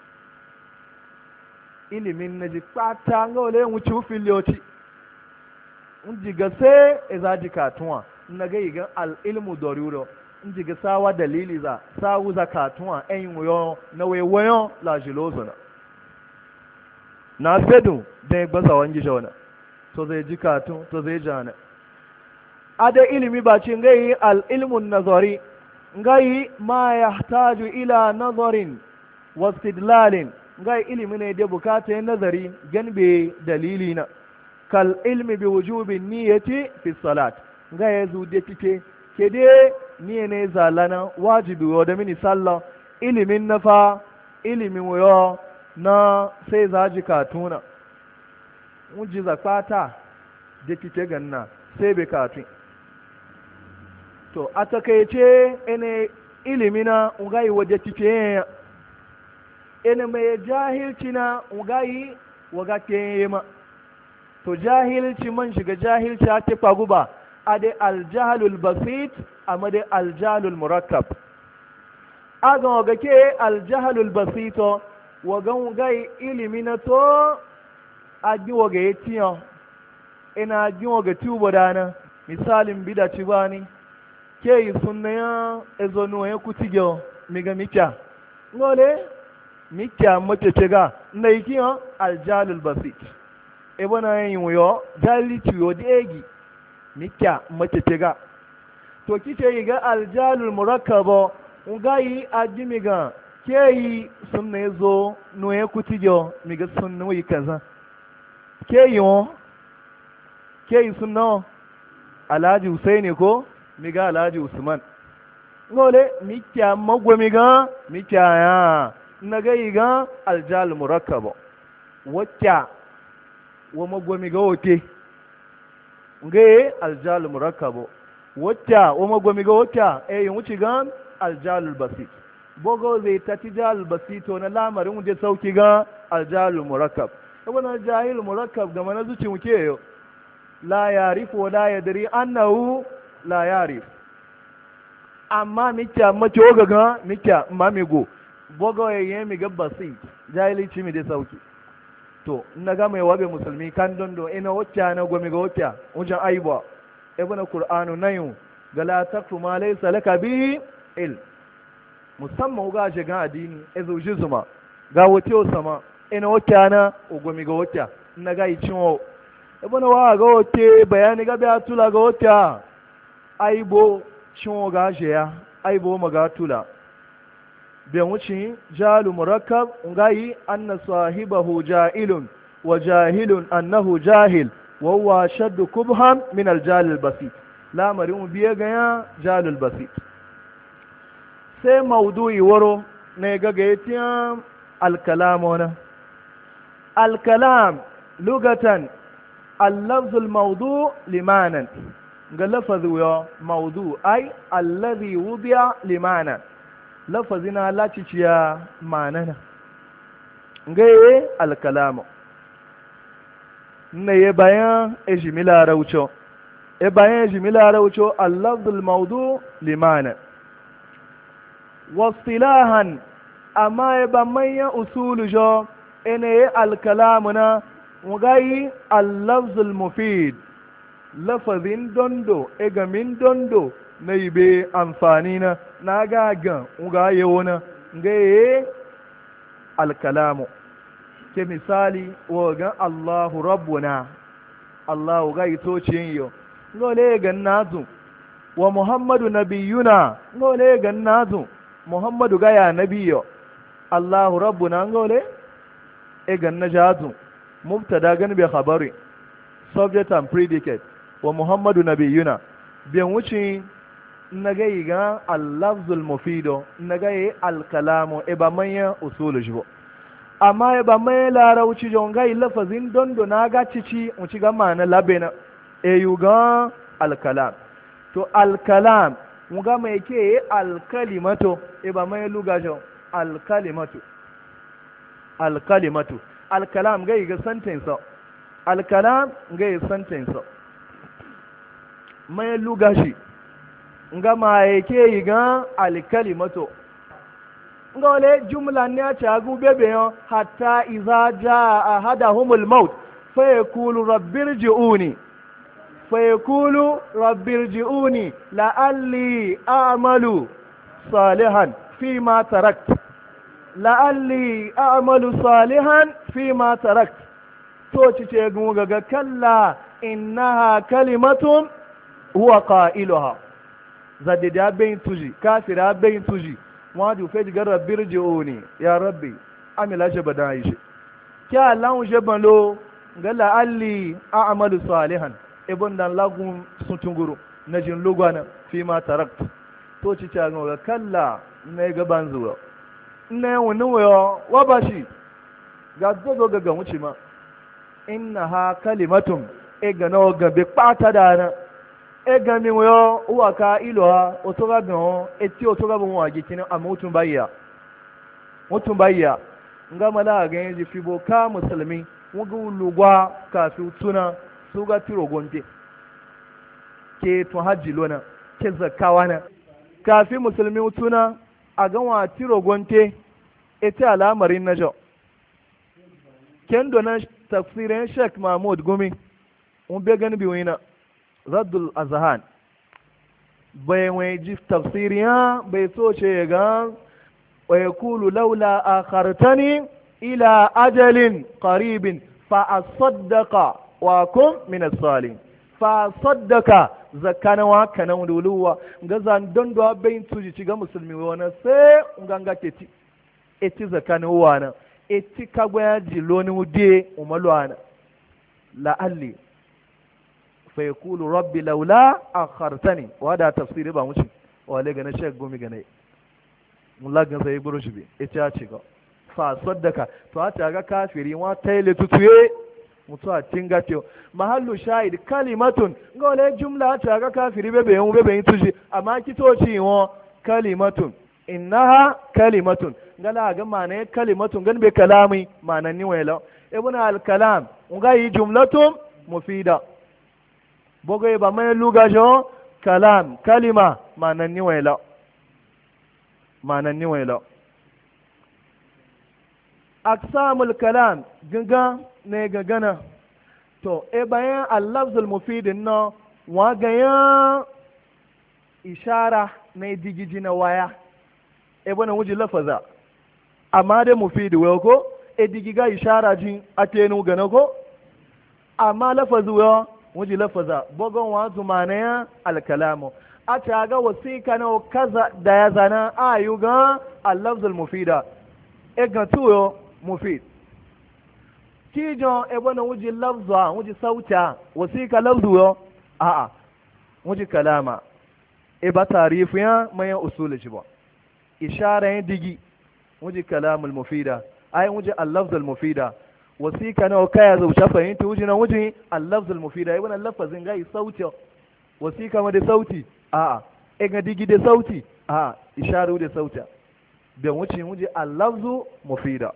ilimin na ji kpata nga wale wuce filiyoci in ga sai e za ji katuwa na ga igan al'ilmu doriro in ji ga sawa dalili za sawu za katuwa en wuyo na waiwayon lajilozo na na fedu da ya gbasa wangi shauna to zai ji katun to zai jana ada ilimi ba ci nga yi al'ilmun nazari nga yi ma ya taju ila nazarin wastidlalin ga ilimi ne da bukata yin nazari ganbe dalili na kal ilmi bi wujubin niyyati fi salat ga ya zu da kike ke de niyya ne zalana wajibi wa da mini sallah ilimin nafa ilimin wayo na sai zaji katuna muji zakata da kike ganna sai be katun to a takaice ene ilimina ugai waje kike ina mai jahilci na ugayi waga ke ma to jahilci man shiga jahilci ake faguba a dai aljahalul basit a ma dai aljahalul murakkab a ga waga ke aljahalul basito waga ugayi ilimi na to a gi waga ya tiyo ina gi waga tubo dana misalin bida ci bani ke yi sunna ya ezonu ya kutigyo miga mikya ngole mikya mace ce ga na yi kiyan aljalul basit e bana yin wuyo jali ciwo da egi mikya mace ce ga to kice yi ga aljalul murakkabo nga yi ajimi ga ke yi sunna ya zo no ya kutijo mi ga sunna yi kaza ke yi wo ke yi sunna alhaji husaini ko mi ga alhaji usman ngole mikya magwa mi ga mikya ya na gai ga aljal murakkabo wacce wa magwami ga wote gai aljal murakkabo wacce wa magwami ga wacce eh yin wuce ga aljal basit bogo zai tati jal basito na lamarin wuje sauki ga aljal murakkab ibn jahil murakkab ga mana zuci muke yo la yarifu wa la yadri annahu la yarif amma mikya mace ga ga mikya mamigo bogo ya yi mi gabba si jahilici mi da sauki to na ga mai wabe musulmi kan dondo ina wacce na gomi ga wacce wajen aibuwa ibn qur'anu nayu ga la taqfu ma laysa laka bi il musamman ga shiga addini ezo jizuma ga wace sama ina wacce na gomi ga wacce na ga yi cinwo ibn wa ga wacce bayani ga biya tula ga wacce aibo cinwo ga ya aibo maga tula biyan wuce jalu murakkab ngayi anna sahibahu jahilun wa jahilun annahu jahil wa huwa shaddu kubhan min aljal albasit lamarin biye ga ya jal albasit sai maudu'i waro ne ga ga yatiya alkalam wana alkalam lugatan اللفظ الموضوع لمعنى ga lafazu ya maudu ai allazi wudiya limana lafazina laciciya manana gaye alkalamu ne ye bayan ejimila raucho e bayan ejimila raucho allafzul maudu limana wasilahan amma e ba manyan usulu jo ene ye alkalamu na mugayi allafzul mufid lafazin dondo egamin dondo na ibe amfani na na gagan uga yawona gaye alkalamu ke misali wagan Allahu rabbuna Allahu ga itocin yo ngole gan nazu wa Muhammadu nabiyuna ngole gan nazu Muhammadu ga ya nabiyo Allahu rabbuna ngole e gan najatu mubtada gan bi khabari subject and predicate wa Muhammadu nabiyuna biyan wuce na gai ga allafzul mufido na gai alkalamu e ba manyan usulu shi ba amma ya ba mai larauci jon gai lafazin dondo na ga cici mu ci gama na labena e yuga alkalam to alkalam mu ga mai ke alkalimato e ba mai luga jon alkalimatu alkalimatu alkalam gai ga sentence alkalam gai sentence mai luga shi nga ma yake yi ga alkalimatu nga wale jumla ne a cagu bebe yon hatta iza jaa ahadahumul maut fa yaqulu rabbirji'uni fa yaqulu rabbirji'uni la'alli a'malu salihan fima tarakt la'alli a'malu salihan fima tarakt to ci ce gunga ga kalla innaha kalimatun huwa qailuha zadde da bayin tuji kafira bayin tuji waju fe diga rabbir ji'uni ya rabbi amila je bada yi kya Allah je balo gala alli a'malu salihan ibn dan lagun sutunguru najin lugwana fi ma tarakt to ci ta ga kalla ne ga banzuwa ne wani wayo wabashi ga dogo ga ga wuce ma innaha kalimatun e ga no ga be pata dana e ga mi wo uwa ka ilo ha otoga gan eti otoga bo wa gitin amma mutun bayya mutun bayya nga mala ga yin fibo ka musulmi wuga lugwa ka fi tuna su ga tiro gonte ke to haji lona ke zakawana ka fi musulmi tuna a ga wa tiro gonte eti alamarin najo kendo na tafsirin Sheikh Mahmud Gumi un be gani bi wina raddul azhan bai wai ji tafsiriya bai so ce ga wa yaqulu laula akhartani ila ajalin qaribin fa asaddaqa wa kum min as-salin fa saddaka zakana wa kana wuluwa ga zan don do bai tuji ci ga musulmi wona sai nganga teti eti zakana wana eti kagwa jiloni ude umalwana la'alli fa yaqulu rabbi laula akhartani wa da tafsiri ba mushi wale ga na shek gomi ga ne mulla ga sai buru shi ita ya ce ga fa saddaka to a ta ga kafiri wa tayle tutuye mutu a tinga ce mahallu shahid kalimatun ga wale jumla ta ga kafiri be be mu be be tuji amma kitoci wo kalimatun innaha kalimatun gala ga mane kalimatun gan be kalami manan ni wela ibn al kalam nga yi jumlatun mufida bogo ba mai luga jo kalam kalima manan ni wela manan ni wela aqsamul kalam ganga ne gagana to e bayan al-lafzul mufidin no wa ga ya ishara ne digiji na waya e bana wuji lafaza amma dai mufidi wa ko e digiga ishara jin atenu gana ko amma lafazu wa wuji lafaza bogon wa zumana al-kalamu a ta ga wasika na kaza da ya zana ayuga al-lafzul mufida e ga tuyo mufid kijo e bana wuji lafza wuji sauta wasika lafzu yo a a wuji kalama e ba tarifu ya mai usul shi ba ishara yin digi wuji kalamul mufida ai wuji al-lafzul mufida wasika na kaya zauta fahimta wuji na wuji al-lafzul mufida ibn al-lafzin gai sauti wasika ma da sauti a a e ga digi da sauti a a isharu da sauta da wuci wuji al-lafzu mufida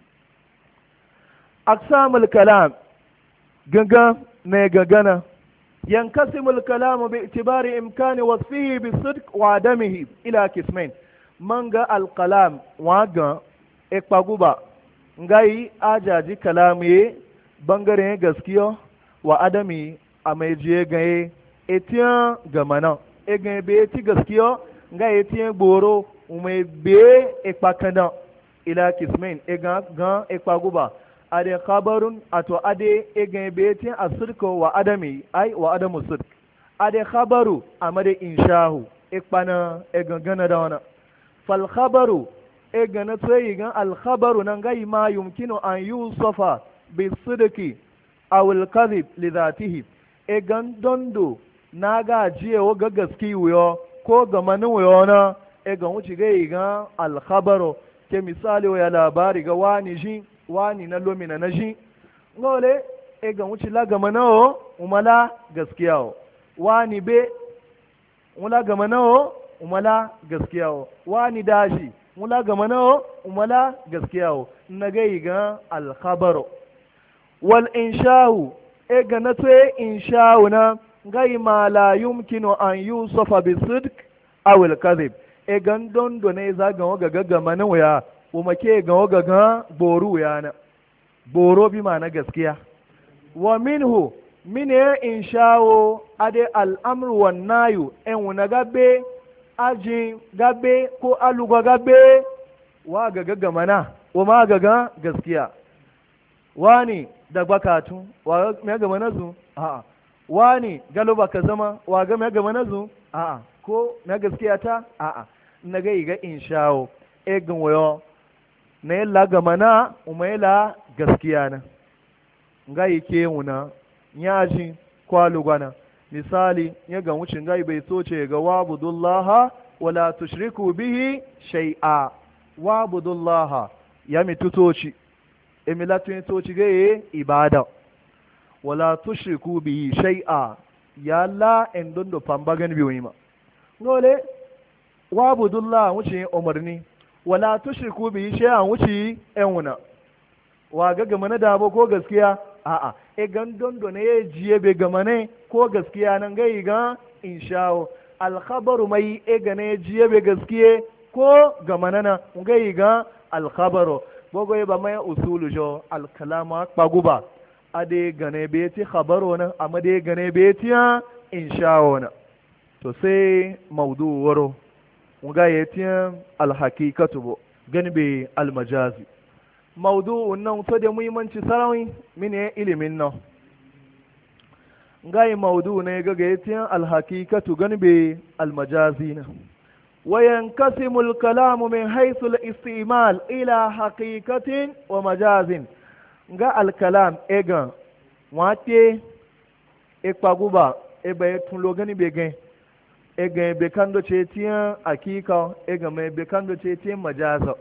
aqsamul kalam gaga ne gagana yankasimul kalam bi itibari imkani wasfihi bi sidq wa adamihi ila qismain manga al-kalam waga ekpaguba ngai ajaji kalami bangare gaskiya wa adami a mai jiye gaye etiyan gamana e gaye be ti gaskiya ngai etiyan gboro umai be ekpakanda ila qismain e ga ga ekpaguba ade khabarun ato ade e gaye be ti asirko wa adami ai wa adamu sidq ade khabaru amade inshahu ekpana e gangana da wana fal khabaru e gana tsayi gan alkhabaru nan gai ma yumkinu an yusafa bi sidiki aw al kadhib li dhatihi e gan dondo na ga jiye wa ga gaski wuyo ko ga mani wuyo na e gan wuci gai gan alkhabaru ke misali wa labari ga wani shi wani na lomina na shi ngole e ga wuce la gama nawo umala gaskiya o wani be wula gama nawo umala gaskiya o wani dashi wula gama nawo umala gaskiya o na gai ga alkhabaro wal insha'u e ga na to insha'u na gai ma la yumkinu an yusafa bi sidq aw al kadhib e gan don do ne za ga ga gama na waya kuma ke ga ga ga boru ya na boro bi ma na gaskiya wa minhu mine insha'u ade al'amru wan nayu en wuna gabe aji gabe ko aluga gabe wa ga gama na wa ma ga gaskiya wani da bakatu wa me gama nazu a'a wani galo ka zama wa ga me gama nazu a'a ko na gaskiya ta a'a na ga ga insha'u e gan wayo na la gama na umaila gaskiya na ga yake wuna yaji kwalugwana misali ya ga wucin gai bai soce ga wabudullaha wala tushriku bihi shay'a wabudullaha ya mitutoci emilatun toci ga ibada wala tushriku bihi shay'a ya la endondo pambagan biyu ma ngole wabudullaha wucin umarni wala tushriku bihi shay'a wuci enuna wa ga gama na dabo ko gaskiya a'a e gan dondo ne ya jiye be gama ne ko gaskiya nan gai ga inshawo alkhabaru mai e ga ne jiye be gaskiye ko gama nana gai ga alkhabaru bogo ba mai usulu jo alkalama kpaguba ade gane be ti khabaru na amma de gane be ti inshawo na to sai maudu woro nga yeti alhaqiqatu bo gani be almajazi maudu'un nan to da muhimmanci sarawi mine ilimin nan ngai maudu ne ga ga yatiyan alhaqiqatu ganbe almajazi na wayan kasimul kalam min haythu al-istimal ila haqiqatin wa majazin nga alkalam ega wate e paguba e be tun lo gani be gen e gen be kando ce tiyan hakika e ga me be kando ce tiyan majaza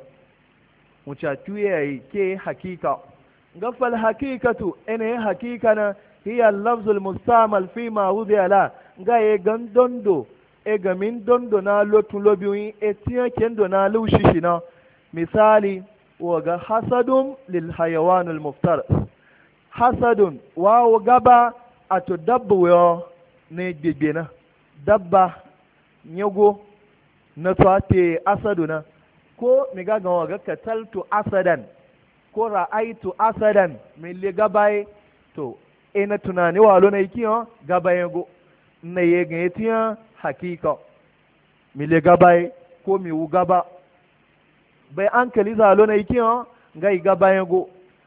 mucatuye ke hakika gafal hakikatu ene hakika na hiya lafzul mustamal fi ma wudiya la ga ye gandondo e ga min dondo na lotun lobiwi e tiya kendo na lushishi na misali wa ga hasadun lil hayawan al muftar hasadun wa gaba ato dabba yo ne gbegbe na dabba nyago na to ate asaduna ko mi ga gawa ga kataltu asadan ko ra'aitu asadan mi le gabaye to ina tunani walo na ikiyo gabaye go na ye ga tiya hakika mi le gabaye ko mi wu gaba bai an kali zalo na ikiyo ga gabaye go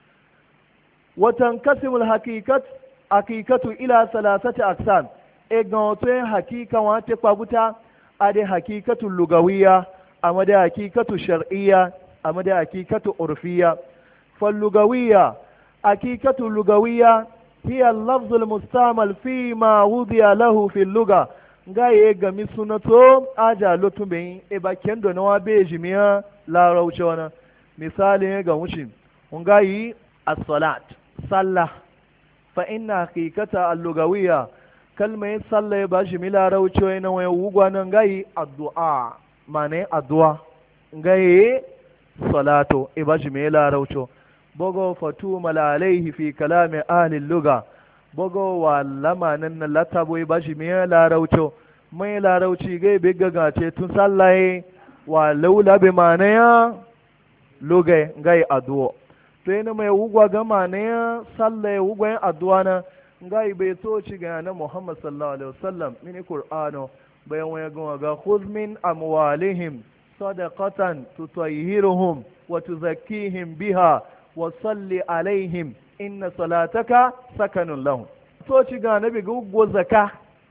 watan kasimul hakikat hakikatu ila salasati aksan e ga to hakika wa te kwaguta ade hakikatu lugawiya amma da hakikatu shar'iyya amma da hakikatu urfiyya fallugawiyya hakikatu lugawiyya hiya al-lafz al-mustamal fi ma wudiya lahu fi al-lugha ngaye ga misunato aja lotumbe e ba kendo na wa beji miya la rawce wana misali ga wucin ngayi as-salat sallah fa inna hakikata al-lugawiyya kalmai sallah ba shi mila rawce na waya wugwana ngayi addu'a mane addu'a ngaye salatu ibaji me la raucho bogo fatu mala alaihi fi kalami ahli luga bogo wa lama nan latabo ibaji me la raucho mai la rauci gai biga gace tun sallaye wa laula be mane ya luga ngai addu'a to ina mai wugwa ga mane ya sallaye wugwa addu'a na ngai bai to ci ga na Muhammad sallallahu alaihi wasallam mini qur'ano bayan waya gama ga min amwalihim sadaqatan tutahhiruhum wa tuzakkihim biha wa salli alaihim inna salataka sakanun lahum to ci ga nabi go zaka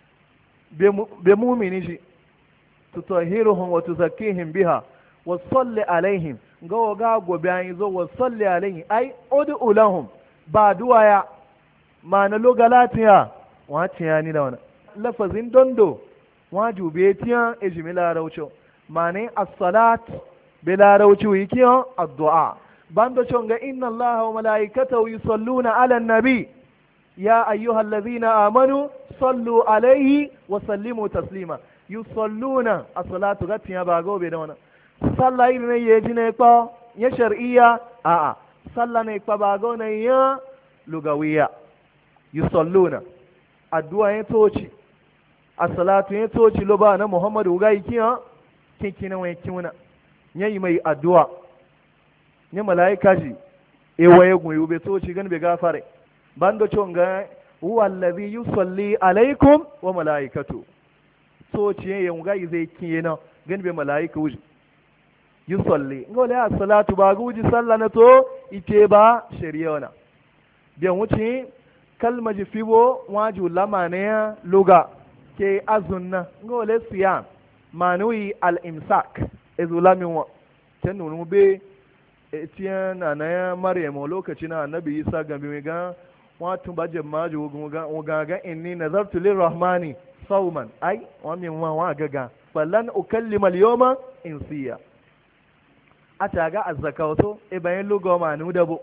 be mu'mini shi tutahhiruhum wa tuzakkihim biha wa salli alaihim ga ga go bayan zo wa salli alaihim ai ud'u lahum ba duwaya ma na logalatiya wa tiyani da wannan lafazin dondo waju be tiyan ejimi larauci mane as-salat be larauci wikiyan addu'a bando chonga inna allaha wa malaikatahu yusalluna ala nabi ya ayyuhallazina amanu sallu alaihi wa sallimu taslima yusalluna as-salatu gatiya ba gobe da wannan sallah irin ne yaji ne ko ya shar'iyya a a sallah ne ko ba go ne ya lugawiya yusalluna addu'a ya toci as-salatu ya toci lo ba na muhammadu ga yikiya kinkina wai kiuna yayi mai addu'a ne malaika ji e waye goyo be toci gan be gafare bando chonga huwa allazi yusalli alaikum wa malaikatu so ciye yan ga zai kiye na gan be malaika wuji yusalli ngole a salatu ba guji sallah na to ite ba shari'a na biyan wuce kalma ji fibo waju lama ne luga ke azunna ngole siyam manui al imsak ezulamin wa tanu be etiyan na na maryam lokacin annabi isa gambe mai ga wato ba jama'a ga ga inni nazartu lirrahmani sauman ai wa min wa wa gaga falan ukallima al-yawma insiya ataga azzakawato e bayan lugo ma nu dabo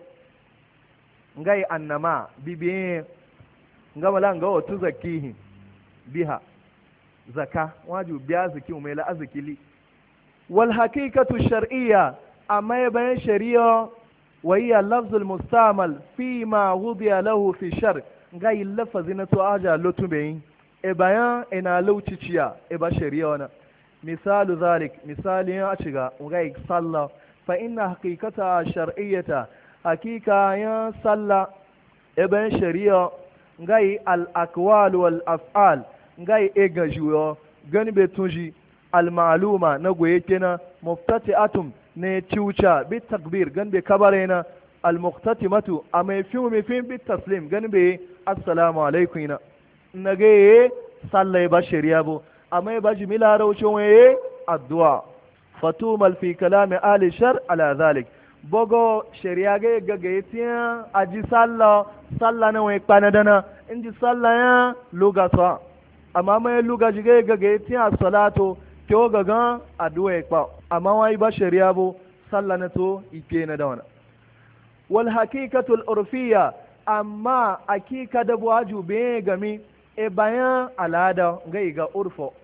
ngai annama bibi ngamala nga otu zakihi biha zaka waju biya zaki umela azkili wal haqiqatu shar'iyya amma bayan shari'a وهي اللفظ المستعمل فيما وضع له في الشرع غاي اللفظ نتو اجا لوتوبين e bayan ina lauciciya e ba shari'a wana misalu zalik misali ya ciga ngai salla fa inna haqiqata shar'iyyata haqiqa ya salla e bayan shari'a ngai al aqwal wal af'al ngai e gajuyo gani be tunji al ma'luma na goye kenan muftati'atum ne ciuca bi takbir gan be kabarena al muqtatimatu amai fi mi fi bi taslim gan be assalamu alaikum ina nage sallai ba shari'a bo amai ba jimila rawcho waye addu'a fatumal fi kalam ali shar ala zalik bogo shari'a ga ga tiya aji salla salla na wai panadana inji salla ya lugata amma mai luga jige ga ga tiya salatu kyo gaga addu'a pa amma wai ba shari'a bo sallah na to ike na da wana wal haqiqatul urfiyya amma hakika da buaju be gami e bayan alada gai ga urfo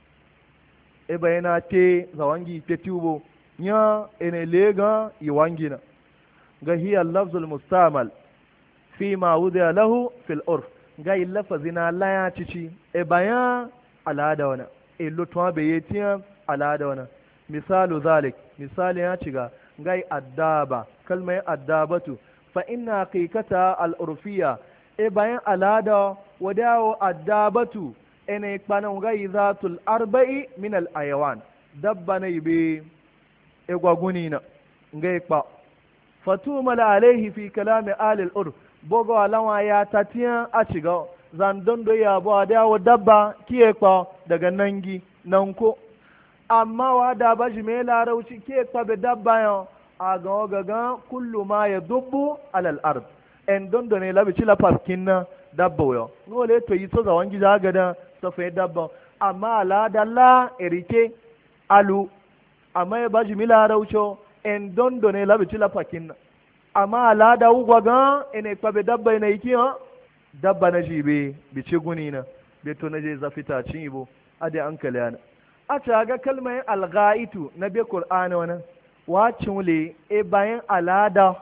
e bayana te zawangi te tubo nya ene lega yiwangina ga hiya lafzul mustamal fi ma wudiya lahu fil urf gai lafazina la ya cici e bayan alada wana e lotwa be yetiya alada wana misalu zalik misali ya ciga gai addaba kalmai addabatu fa inna haqiqata al-urfiyya e bayan alada wadawo addabatu ene kpanan gai zatul arba'i min al-ayawan dabba ne be e gwaguni na gai kpa fatumala alaihi fi kalami alil urf bogo alawa ya tatiya a ciga zandondo ya bo adawo dabba kiye kpa daga nangi nanko amma wa da ba ji mai larauci ke kwabe dabba yau a ga gaga kullu ma ya dubbu alal ard en don ne labi ci la paskin na dabba yau ngole to yi to zawan gida ga da safa dabba amma ala da la erike alu amma ya ba ji mai larauci en don ne labi ci la paskin na amma ala da ugwa ga ene kwabe dabba ne yiki ha dabba na jibe bi ci guni na be to na je zafita cin ibo ade an kalana a ga kalmar alga'itu na bi Qur'ani wannan wacin wule e bayan alada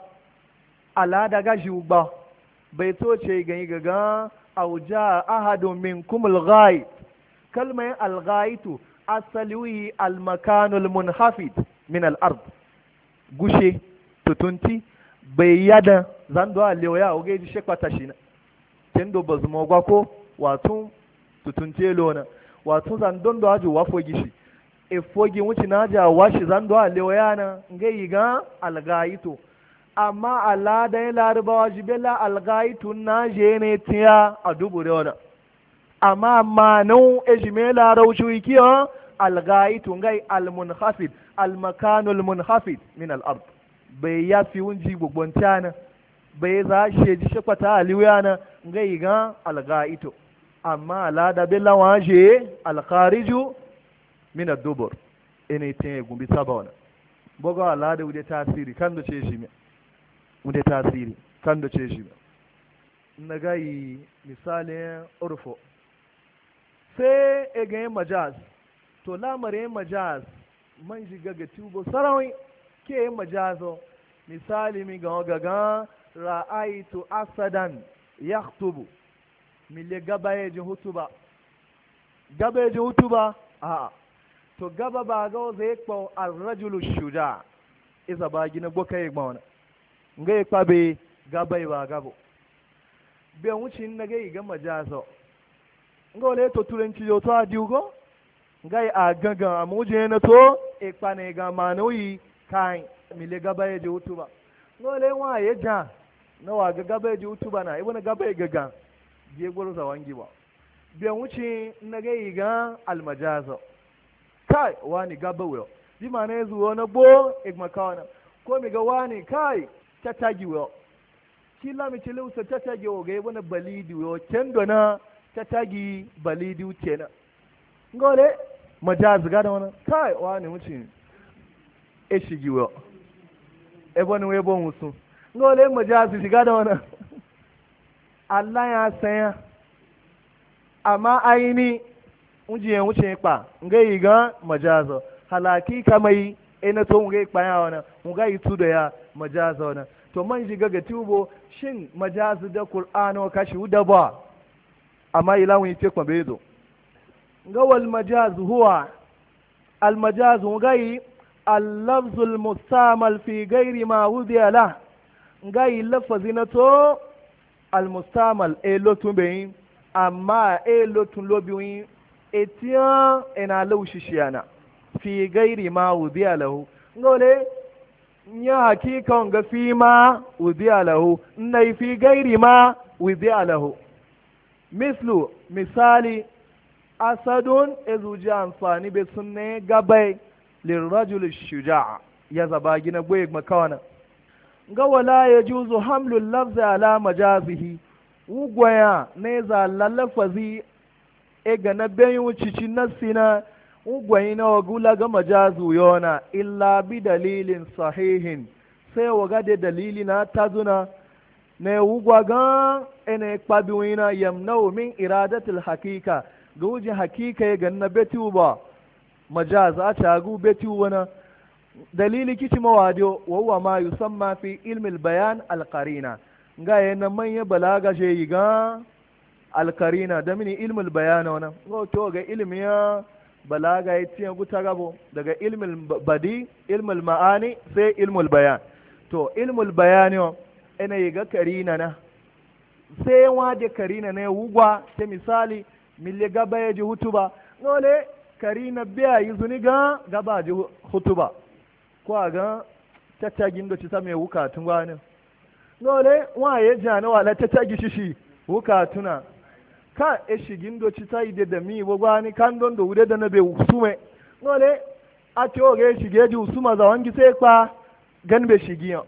alada ga juba bai to ce gani gaga auja ahadun minkum algha'it kalmar alga'itu asaliwi almakanul munhafid min al-ard gushe tutunti bai yada zando alewaya oge ji shekwata shi na tendo bazuma gwa ko wato tutunti lona wato zandon da haji wafo gishi e fogi wuce na ja washi zando a lewayana ngai ga algaito amma alada ya larabawa jibela algaitu na je ne tiya a dubu da wani amma manu ejime larauci ikiyo algaitu ngai almunhafid almakanul munhafid min al-ard bai ya fi wunji gugun tana bai za shi ji shakwata aliwiyana ngai ga algaitu amma alada bela waje alkhariju min ad-dubur ene tin gumbi sabona bogo alada wude tasiri kan do ce shi wanda tasiri kan da ce shi ba na gayi misalin urfo sai egayen majaz to lamarin majaz man shiga ga tubo sarawai ke yin majazo misali mi ga gaga ra'aitu asadan yaktubu mille gaba ya ji hutuba gaba ya ji hutuba a to gaba ba ga zai kpo arrajulu shuja iza ba gina boka ya gbawana nga ya kwabe gaba ba gabo bai wucin na gai ga majazo nga wale to turanci yo to adiugo nga a gangan a muje na to e kpane ga manoyi kai mile gaba ya je hutuba nga wale wa ya ja na wa ga gaba ya je hutuba na ibuna gaba ya gaga je gwaro za wangi ba bai wucin na gai ga almajazo kai wani gaba wo bi ma na zuwa na bo igma kawana ko mi ga wani kai ta tagi wo kila mi cilu sa ta tagi wo ga ibuna balidi wo kendo na ta tagi balidi wuce na ngole majaz ga da wannan kai wani wuce e shigi wo e bonu we bon musu ngole majaz shiga da wannan Allah ya sanya amma aini unjiye wuce pa ngai ga majazo halaki kamai ina to ngai pa ya wannan ngai tu da ya majazo wannan to man shiga ga tubo shin majazu da qur'ano kashi da ba amma ilawun yake kwa bezo ga wal majaz huwa al majaz ngai al lafz al mustamal fi ghairi ma wudiya la ngai lafazi na to al mustamal e lotun be amma e lotun lobiwin etiyan ina laushishiana fi ghairi ma wudiya lahu ngole nya hakika ga fi ma wudiya lahu nai fi ghairi ma wudiya lahu mislu misali asadun ezuji amfani bai sunne gabai lirrajul shuja'a ya zaba gina gwaye makawana ga wala ya juzu hamlul lafzi ala majazihi ugwaya ne za lalafazi e ga na bayin cici nasina ugwayi na wagula ga majazu yona illa bi dalilin sahihin sai waga da dalili na tazuna ne wugwa ga ene kpabiwina yamnau min iradatul hakika ga wujin hakika ya ganna betu ba majaz a cagu betu wana dalili kici mawadiyo wawa ma yusamma fi ilmi bayan alqarina ga yana manya balaga je yi ga alqarina da mini ilmi bayan wana ga to ga ilmi ya balaga ya tiya guta gabo daga ilmi badi ilmi ma'ani sai ilmi bayan to ilmi bayan ina yi ga karina na sai wa da karina na wugwa ta misali mille gaba ya ji hutuba nole karina biya yi zuni ga gaba ji hutuba ko a ga tattagin da ci ta mai wukatun wani nole wa ya ja na wala tattagi shishi wukatuna ka e shigin do ci ta yi da mi wani kan don da wude da na bai usume nole a ce o ga shige ji usuma za wangi sai kwa gan bai shigiyan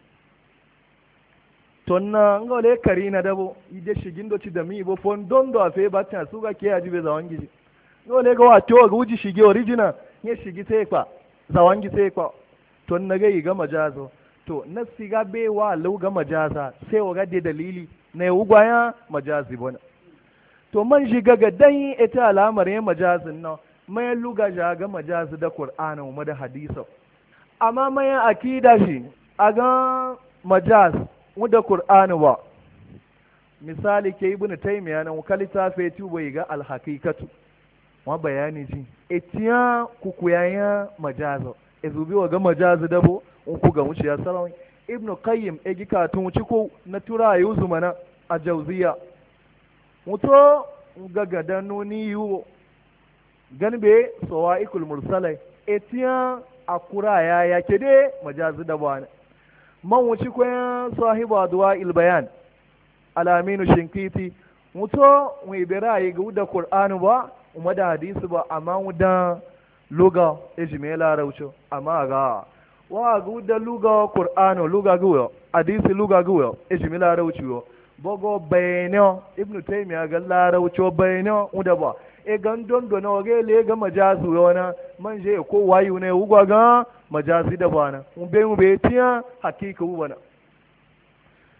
tonna ngole karina dabo ide shigin do ci da mi bo fon don do afe batta su ga ke yaji be zawangi ji ngole ga wato ga uji shige original ne shigi sai kwa zawangi sai kwa tonna ga yi ga majazo to nasi ga be wa lau ga majaza sai wa ga de dalili na yi ugwaya majazi bona to man shiga ga dan ita alamar yin majazin nan mai luga ja ga majazi da qur'ani mu da hadisi amma mai akida shi a ga majaz mu da qur'ani ba misali ke ibnu taymiya nan kalita fe tu bai ga alhaqiqatu wa bayani ji etiya kukuyaya majazo ezubi wa ga majazi dabo in ku ga wuce ya sarawai ibnu qayyim e gika tun wuci ko na tura yuzu mana a jauziya muto ga gadanu ni yuwo ganbe sawaikul mursalai etiya akura ya ya kede majazi da bana man wuci ko sahibu adwa il bayan alaminu shinkiti muto mu ibirayi ga da qur'ani ba umma da hadisi ba amma mu da luga ejimela raucho amma ga wa gu da luga qur'ano luga guyo hadisi luga guyo ejimila rawciyo bogo bayno ibnu taymiya ga la rawcho bayno uda ba e gandon do no ge le ga majazu yona manje ko wayu ne ugwa ga majazi da bana un be mu be tiya hakika u bana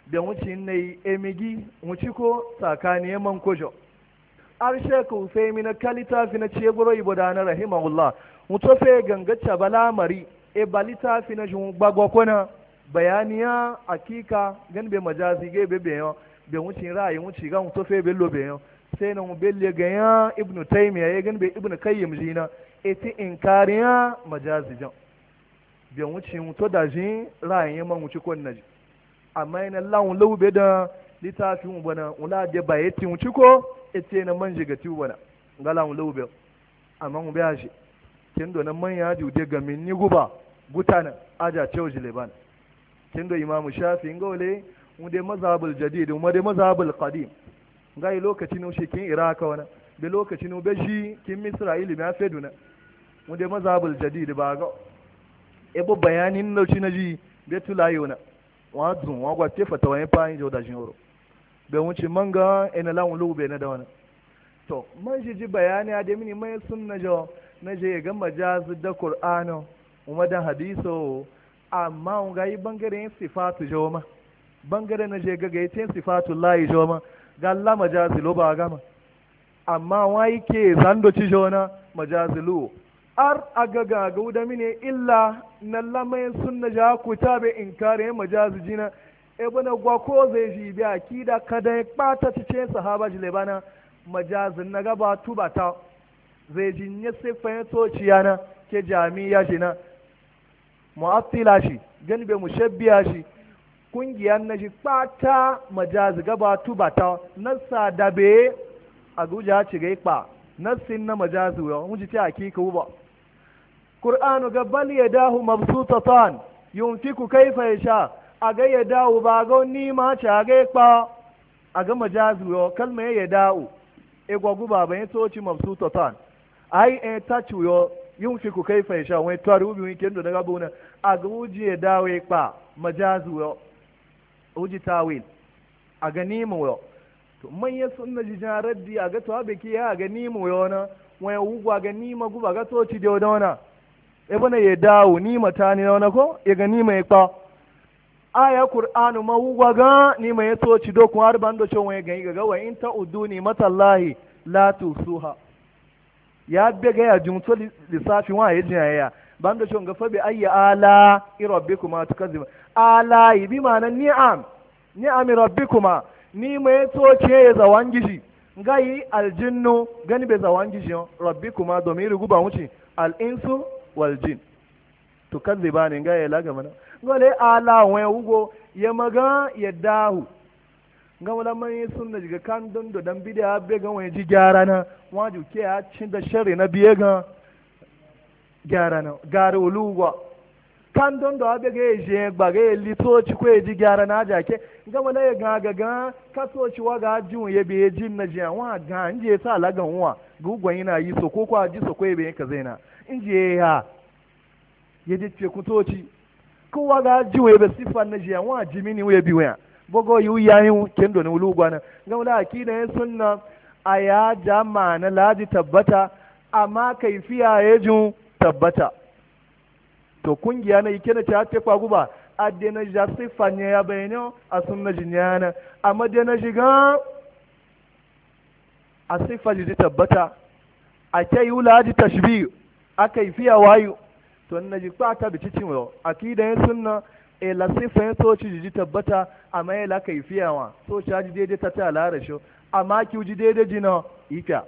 da wuce ne emigi wuce ko tsakani man kojo arshe ku sai mina kalita fi na ce guro ibo da na rahimahullah muto fe gangacha balamari e balita fi na jun gbagwa kona bayaniya akika gan be majazi ge be be yo be wuce ra'ayi wuce ga muto fe bello be yo sai na mu belle ga ya ibnu taymiya ya gan be ibnu kayyim jina eti inkariya majazi jan be wuce muto da jin ra'ayin man wuce kon naji amma ina lawun lawbe da litafin bana wala da bayeti wuce ko ete na manje ga tiwo bana ngala lawun lawbe amma mu biya shi kin do na manya ju de ga min ni guba gutana aja cewa jileban kin do imamu shafi ngole mu de mazhabul jadid mu de mazhabul qadim ngai lokacin shi kin iraka wana da lokacin be shi kin misra'ili ma feduna mu de mazhabul jadid ba ga ebo bayanin lauci na ji be tulayona wa dun wa gwa te fata wani fa injo da jinoro be wuce manga ina lawun lube na da wani to man ji ji bayani da mini mai sunna jo na je ga majazu da qur'ano kuma da hadiso amma un ga yi bangaren sifatu jo ma bangaren na je ga ga yin sifatu lahi jo ma ga Allah majazi lo ba gama amma wai ke zando ci jo na majazi lo ar agaga ga da mini illa na lamai sunna ja ku tabe inkare majazi jina e bana gwa ko zai ji bi akida kada ya kpata cice sahaba jile bana majazin na gaba tubata zai ji ne sifayen tociya na ke jami'a shi na mu'attila shi gani bai mushabbiya shi kungiyar na shi kpata majazi gaba tubata nasa dabe a guja ci ga ikpa nasin na majazi yau mun ji ta hakika uba Qur'anu ga bal yadahu mabsutatan yunfiku kaifa yasha aga yadahu ba ga ni ma cha ga ikpa aga majazi yau kalma ya dawo e gwagu baba ya toci mabsutatan ai e tachu yo yunfiku kaifa yasha wai taru ubi wiki ndo daga bona aga uji ya dawo ikpa majazi yo uji tawil aga ni mu yo to man ya sunna ji jaraddi aga to abe ki ya aga ni mu yo na wai ugwa ga ni ma guba ga toci da wana e bana ya dawo ni mata ni na ko ya ga ni mai ikpa aya qur'anu ma ugwa ga ni mai toci do kun har bando chon wai ga ga wa in ta uduni matallahi la tusuha ya bega ya jumto lissafi wa ya jiya ya bando chon ga fabi ayya ala rabbikuma tukazziba ala bi ma'ana ni'am ni'am rabbikuma ni mai toce ya zawangiji ngai aljinnu gani be zawangiji rabbikuma domin guba wuce al insu wal jin tukazziba ne ngai laga mana ngole ala wa ugo ya maga ya dahu nga wala mai sunna jiga kan don do dan bidiya be ga wani ji gyara na waju ke ya cin da sharri na biye ga gyara na gara uluwa kan don do abe ga je gba ga li to ci ko ji gyara na ja ke nga wala ya ga ga ga ka so ci wa ga jun ye be jin na je wa ga nje sa lagan wa gugwan yana yi so ko kwa ji so ko be ka zaina inje ya ye ji ce ku to ci ko wa ga ji we be sifan na je wa jimini we bi wa bogo yu yayin kendo ne wulu gwana ga wala akida yin sunna aya jama na laji tabbata amma kaifiya ya ju tabbata to kungiya na yake na ta kwa guba adde na ja sifanya ya bayano a sunna jinyana amma de na shiga a sifa ji tabbata a kai yula ji tashbih a kaifiya wayu to na ji kwata bi cikin wa akida yin sunna e la sifa yin soci ji tabbata amma ya la kaifiya wa so cha ji daidai ta ta la rasho amma ki ji daidai jina ika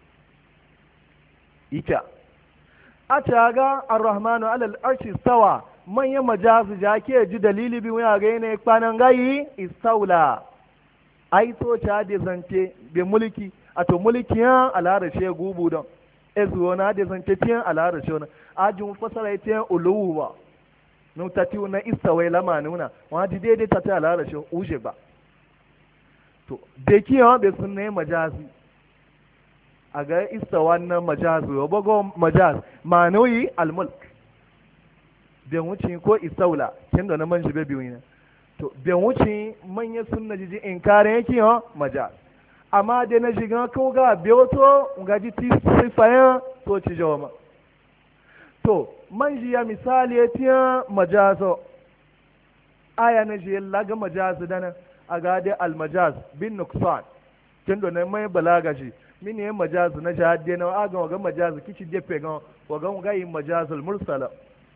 ika a ta ga ar-rahmanu alal arshi stawa manyan majazi ja ke ji dalili bi waya ga ne kwanan gayi istaula ai so cha de zance be mulki a to mulkiyan alarashe gubu don ezuwa na de zance tiyan alarashe na ajin fasara tiyan uluwa no tatiwu na istawai lama nuna wani daidai ta ta alarashe uje ba to da kiyan be sun ne majazi a ga istawa na majazi wa bago majaz manoyi almulk ben wuce ko istaula kin da na man jibe biyu ne to ben wuce manyan sunna jiji in kare yake ha majaz amma da na shiga ko ga biyoto ga ji ti sifayan to ci jawama to man ji ya misali ya tiya majazo aya na je laga majaz dana a ga da al majaz bin nuqsan kendo na mai balaga shi mini yan majaz na jahadde na aga ga majaz kici jefe ga wa ga ga yin majazul mursala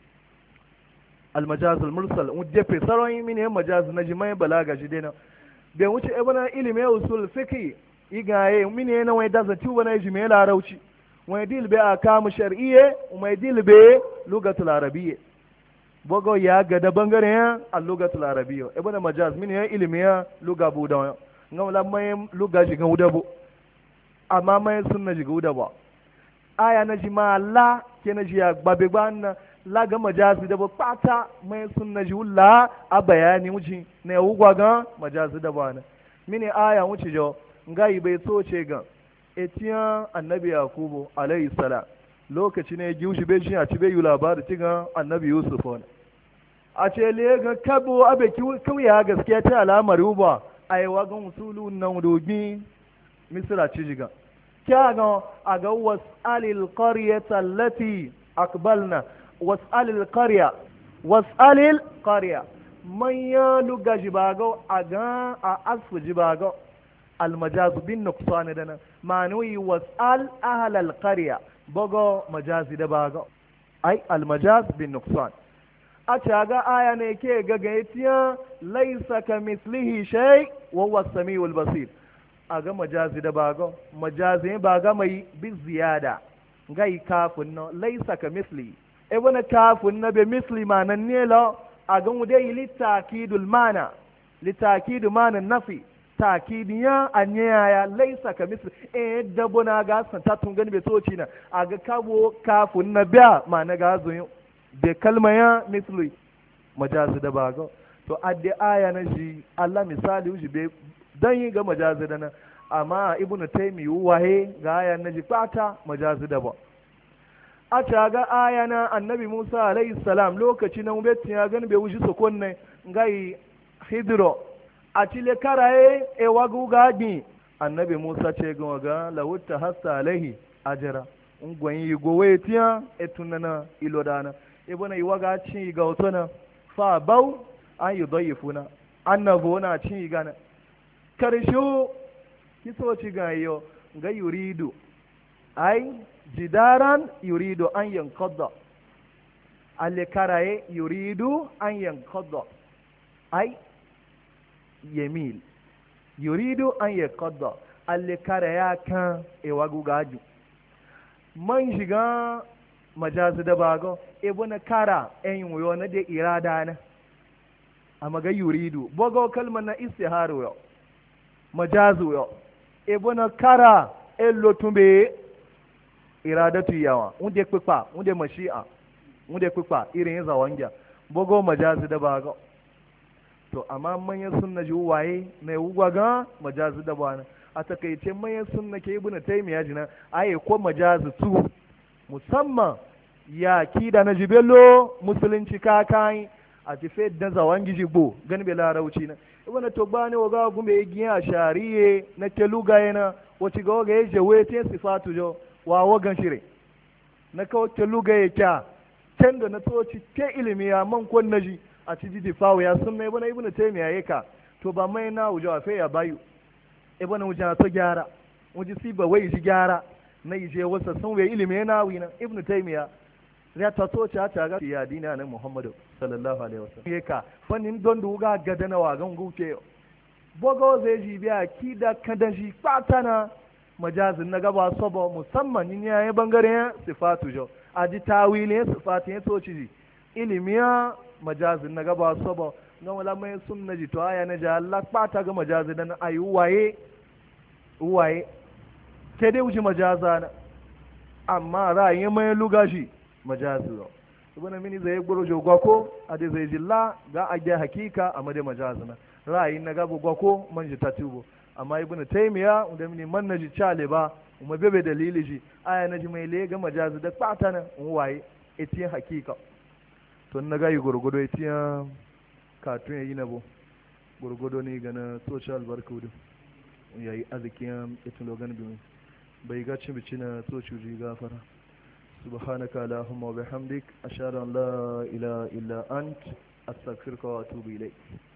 al majazul mursal un jefe saron mini yan majaz na ji mai balaga shi dena bai wuce ibana ilimi usul fiqh igaye mini na wai da zati wani ji mai larauci wai dil be akamu shar'iyye wai dil be lugatul arabiyye bogo ya ga da bangaren al-lugatul arabiyya ibn majaz min ya ilimi ya luga buda ngam la mai luga shi ga udabo amma mai sunna shi ga udabo aya na ji ma la ke na ji ya gbabe gbanna la ga majaz da ba pata mai sunna ji ulla a bayani wuci ne ugwa ga majaz da ba na mini aya wuci jo ngai bai so ce ga etiyan annabi yakubu alayhi salam lokaci ne giushi bai shi a ci bai yi labari cikin annabi yusuf wani a ce le ga kabo abe kiwiya gaskiya ta alamar uba a yi wagon usulu nan dogi misira ci jiga kya ga a ga was'alil qaryata allati aqbalna was'alil qarya was'alil qarya manya luga jibago a ga a asfu jibago almajaz bin nuqsan dana ma'anawi was'al ahlal qarya bago majazi da bago ai almajaz bin nuqsan a caga aya ne ke gagaitiya laisa ka mislihi shay wa huwa samiul basir aga majazi da bago majazi baga mai bi ziyada gai kafun no laisa ka misli e wana kafun na be misli manan ne lo aga mu dai litakidul mana litakidu mana nafi takidiya anya ya laisa ka misli e dabona ga san ta tun gani be toci na aga kabo kafun na biya ma na ga zo be kalmaya misli majazi da bago to adde aya na shi Allah misali uji be dan yi ga majazi da na amma ibnu taymi wahe ga aya na ji fata majazi da ba a ta ga aya na annabi Musa alayhi salam lokaci na ubetin ya gani be wuji sokonne ngai hidro a cile karaye e wagu gadi annabi Musa ce ga ga lawutta hasta alaihi ajra ungwan yi gowe tiya etunana ilodana ibuna yi waga ci ga otona fa bau an yi dayifuna annabo na ci gana karsho kiso ci ga yo ga yuridu ai jidaran yuridu an yankadda alle karaye yuridu an yankadda ai yemil yuridu an yankadda alle karaya kan e wagu gaji man shiga majazi da bago ebo na kara en wuyo na da irada na amma ga yuridu bogo kalmar na istiharu yo majazu yo ebo na kara ello tumbe iradatu yawa unde kwipa unde mashi'a unde kwipa irin zawanja bogo majazi da bago to amma manyan sunna ji waye mai wugwa ga majazi da bana a takaice manyan sunna ke ibnu taymiya jina aye ko majazi tu musamman ya kida na jibello musulunci kakai a tafe da zawan gijibo gani be larauci na ibn to bani waga gumbe giya shariye na keluga yana wace ga waga yaje wete sifatu jo wa wagan shire na kawo keluga ya kya tendo na toci ke ilimi ya man kon naji a ci jidi fawo ya sunna ibn ibn taymiya yaka to ba mai na wujo afe ya bayu ibn wujo to gyara wuji siba wai ji gyara na ije wasa sun wai ilimi yana wina ibn taymiya ya ta so ta ta ga ya dina nan muhammadu sallallahu alaihi wasallam yaka fannin don duga gada na wagan guce bogo zai ji biya ki da kadan shi patana majazin na gaba sabo musamman in yayi bangaren sifatu jo aji tawilin sifatu ya so ci ilimiya majazin na gaba sabo nan wala mai sunna ji to aya na ja Allah pata ga majazin nan ayi waye waye ke dai wuce majaza na amma ra'ayin mai lugashi majazi yau ibn mini zai gboro jogwa ko a da zai jilla ga a ga hakika a made majazi na ra'ayin na gaba gwako man ji tatubo amma ibn taymiya da mini man naji chale ba kuma bebe dalili ji aya naji mai le ga majazi da patana waye etin hakika to na ga yi gurgudo etin katun yayi na bo gurgudo ne ga na social barkudu yayi azikin etin logan bi bai ga cin bici na so cuji gafara subhanaka allahumma wa bihamdik ashhadu an la ilaha illa ant astaghfiruka wa atubu ilayk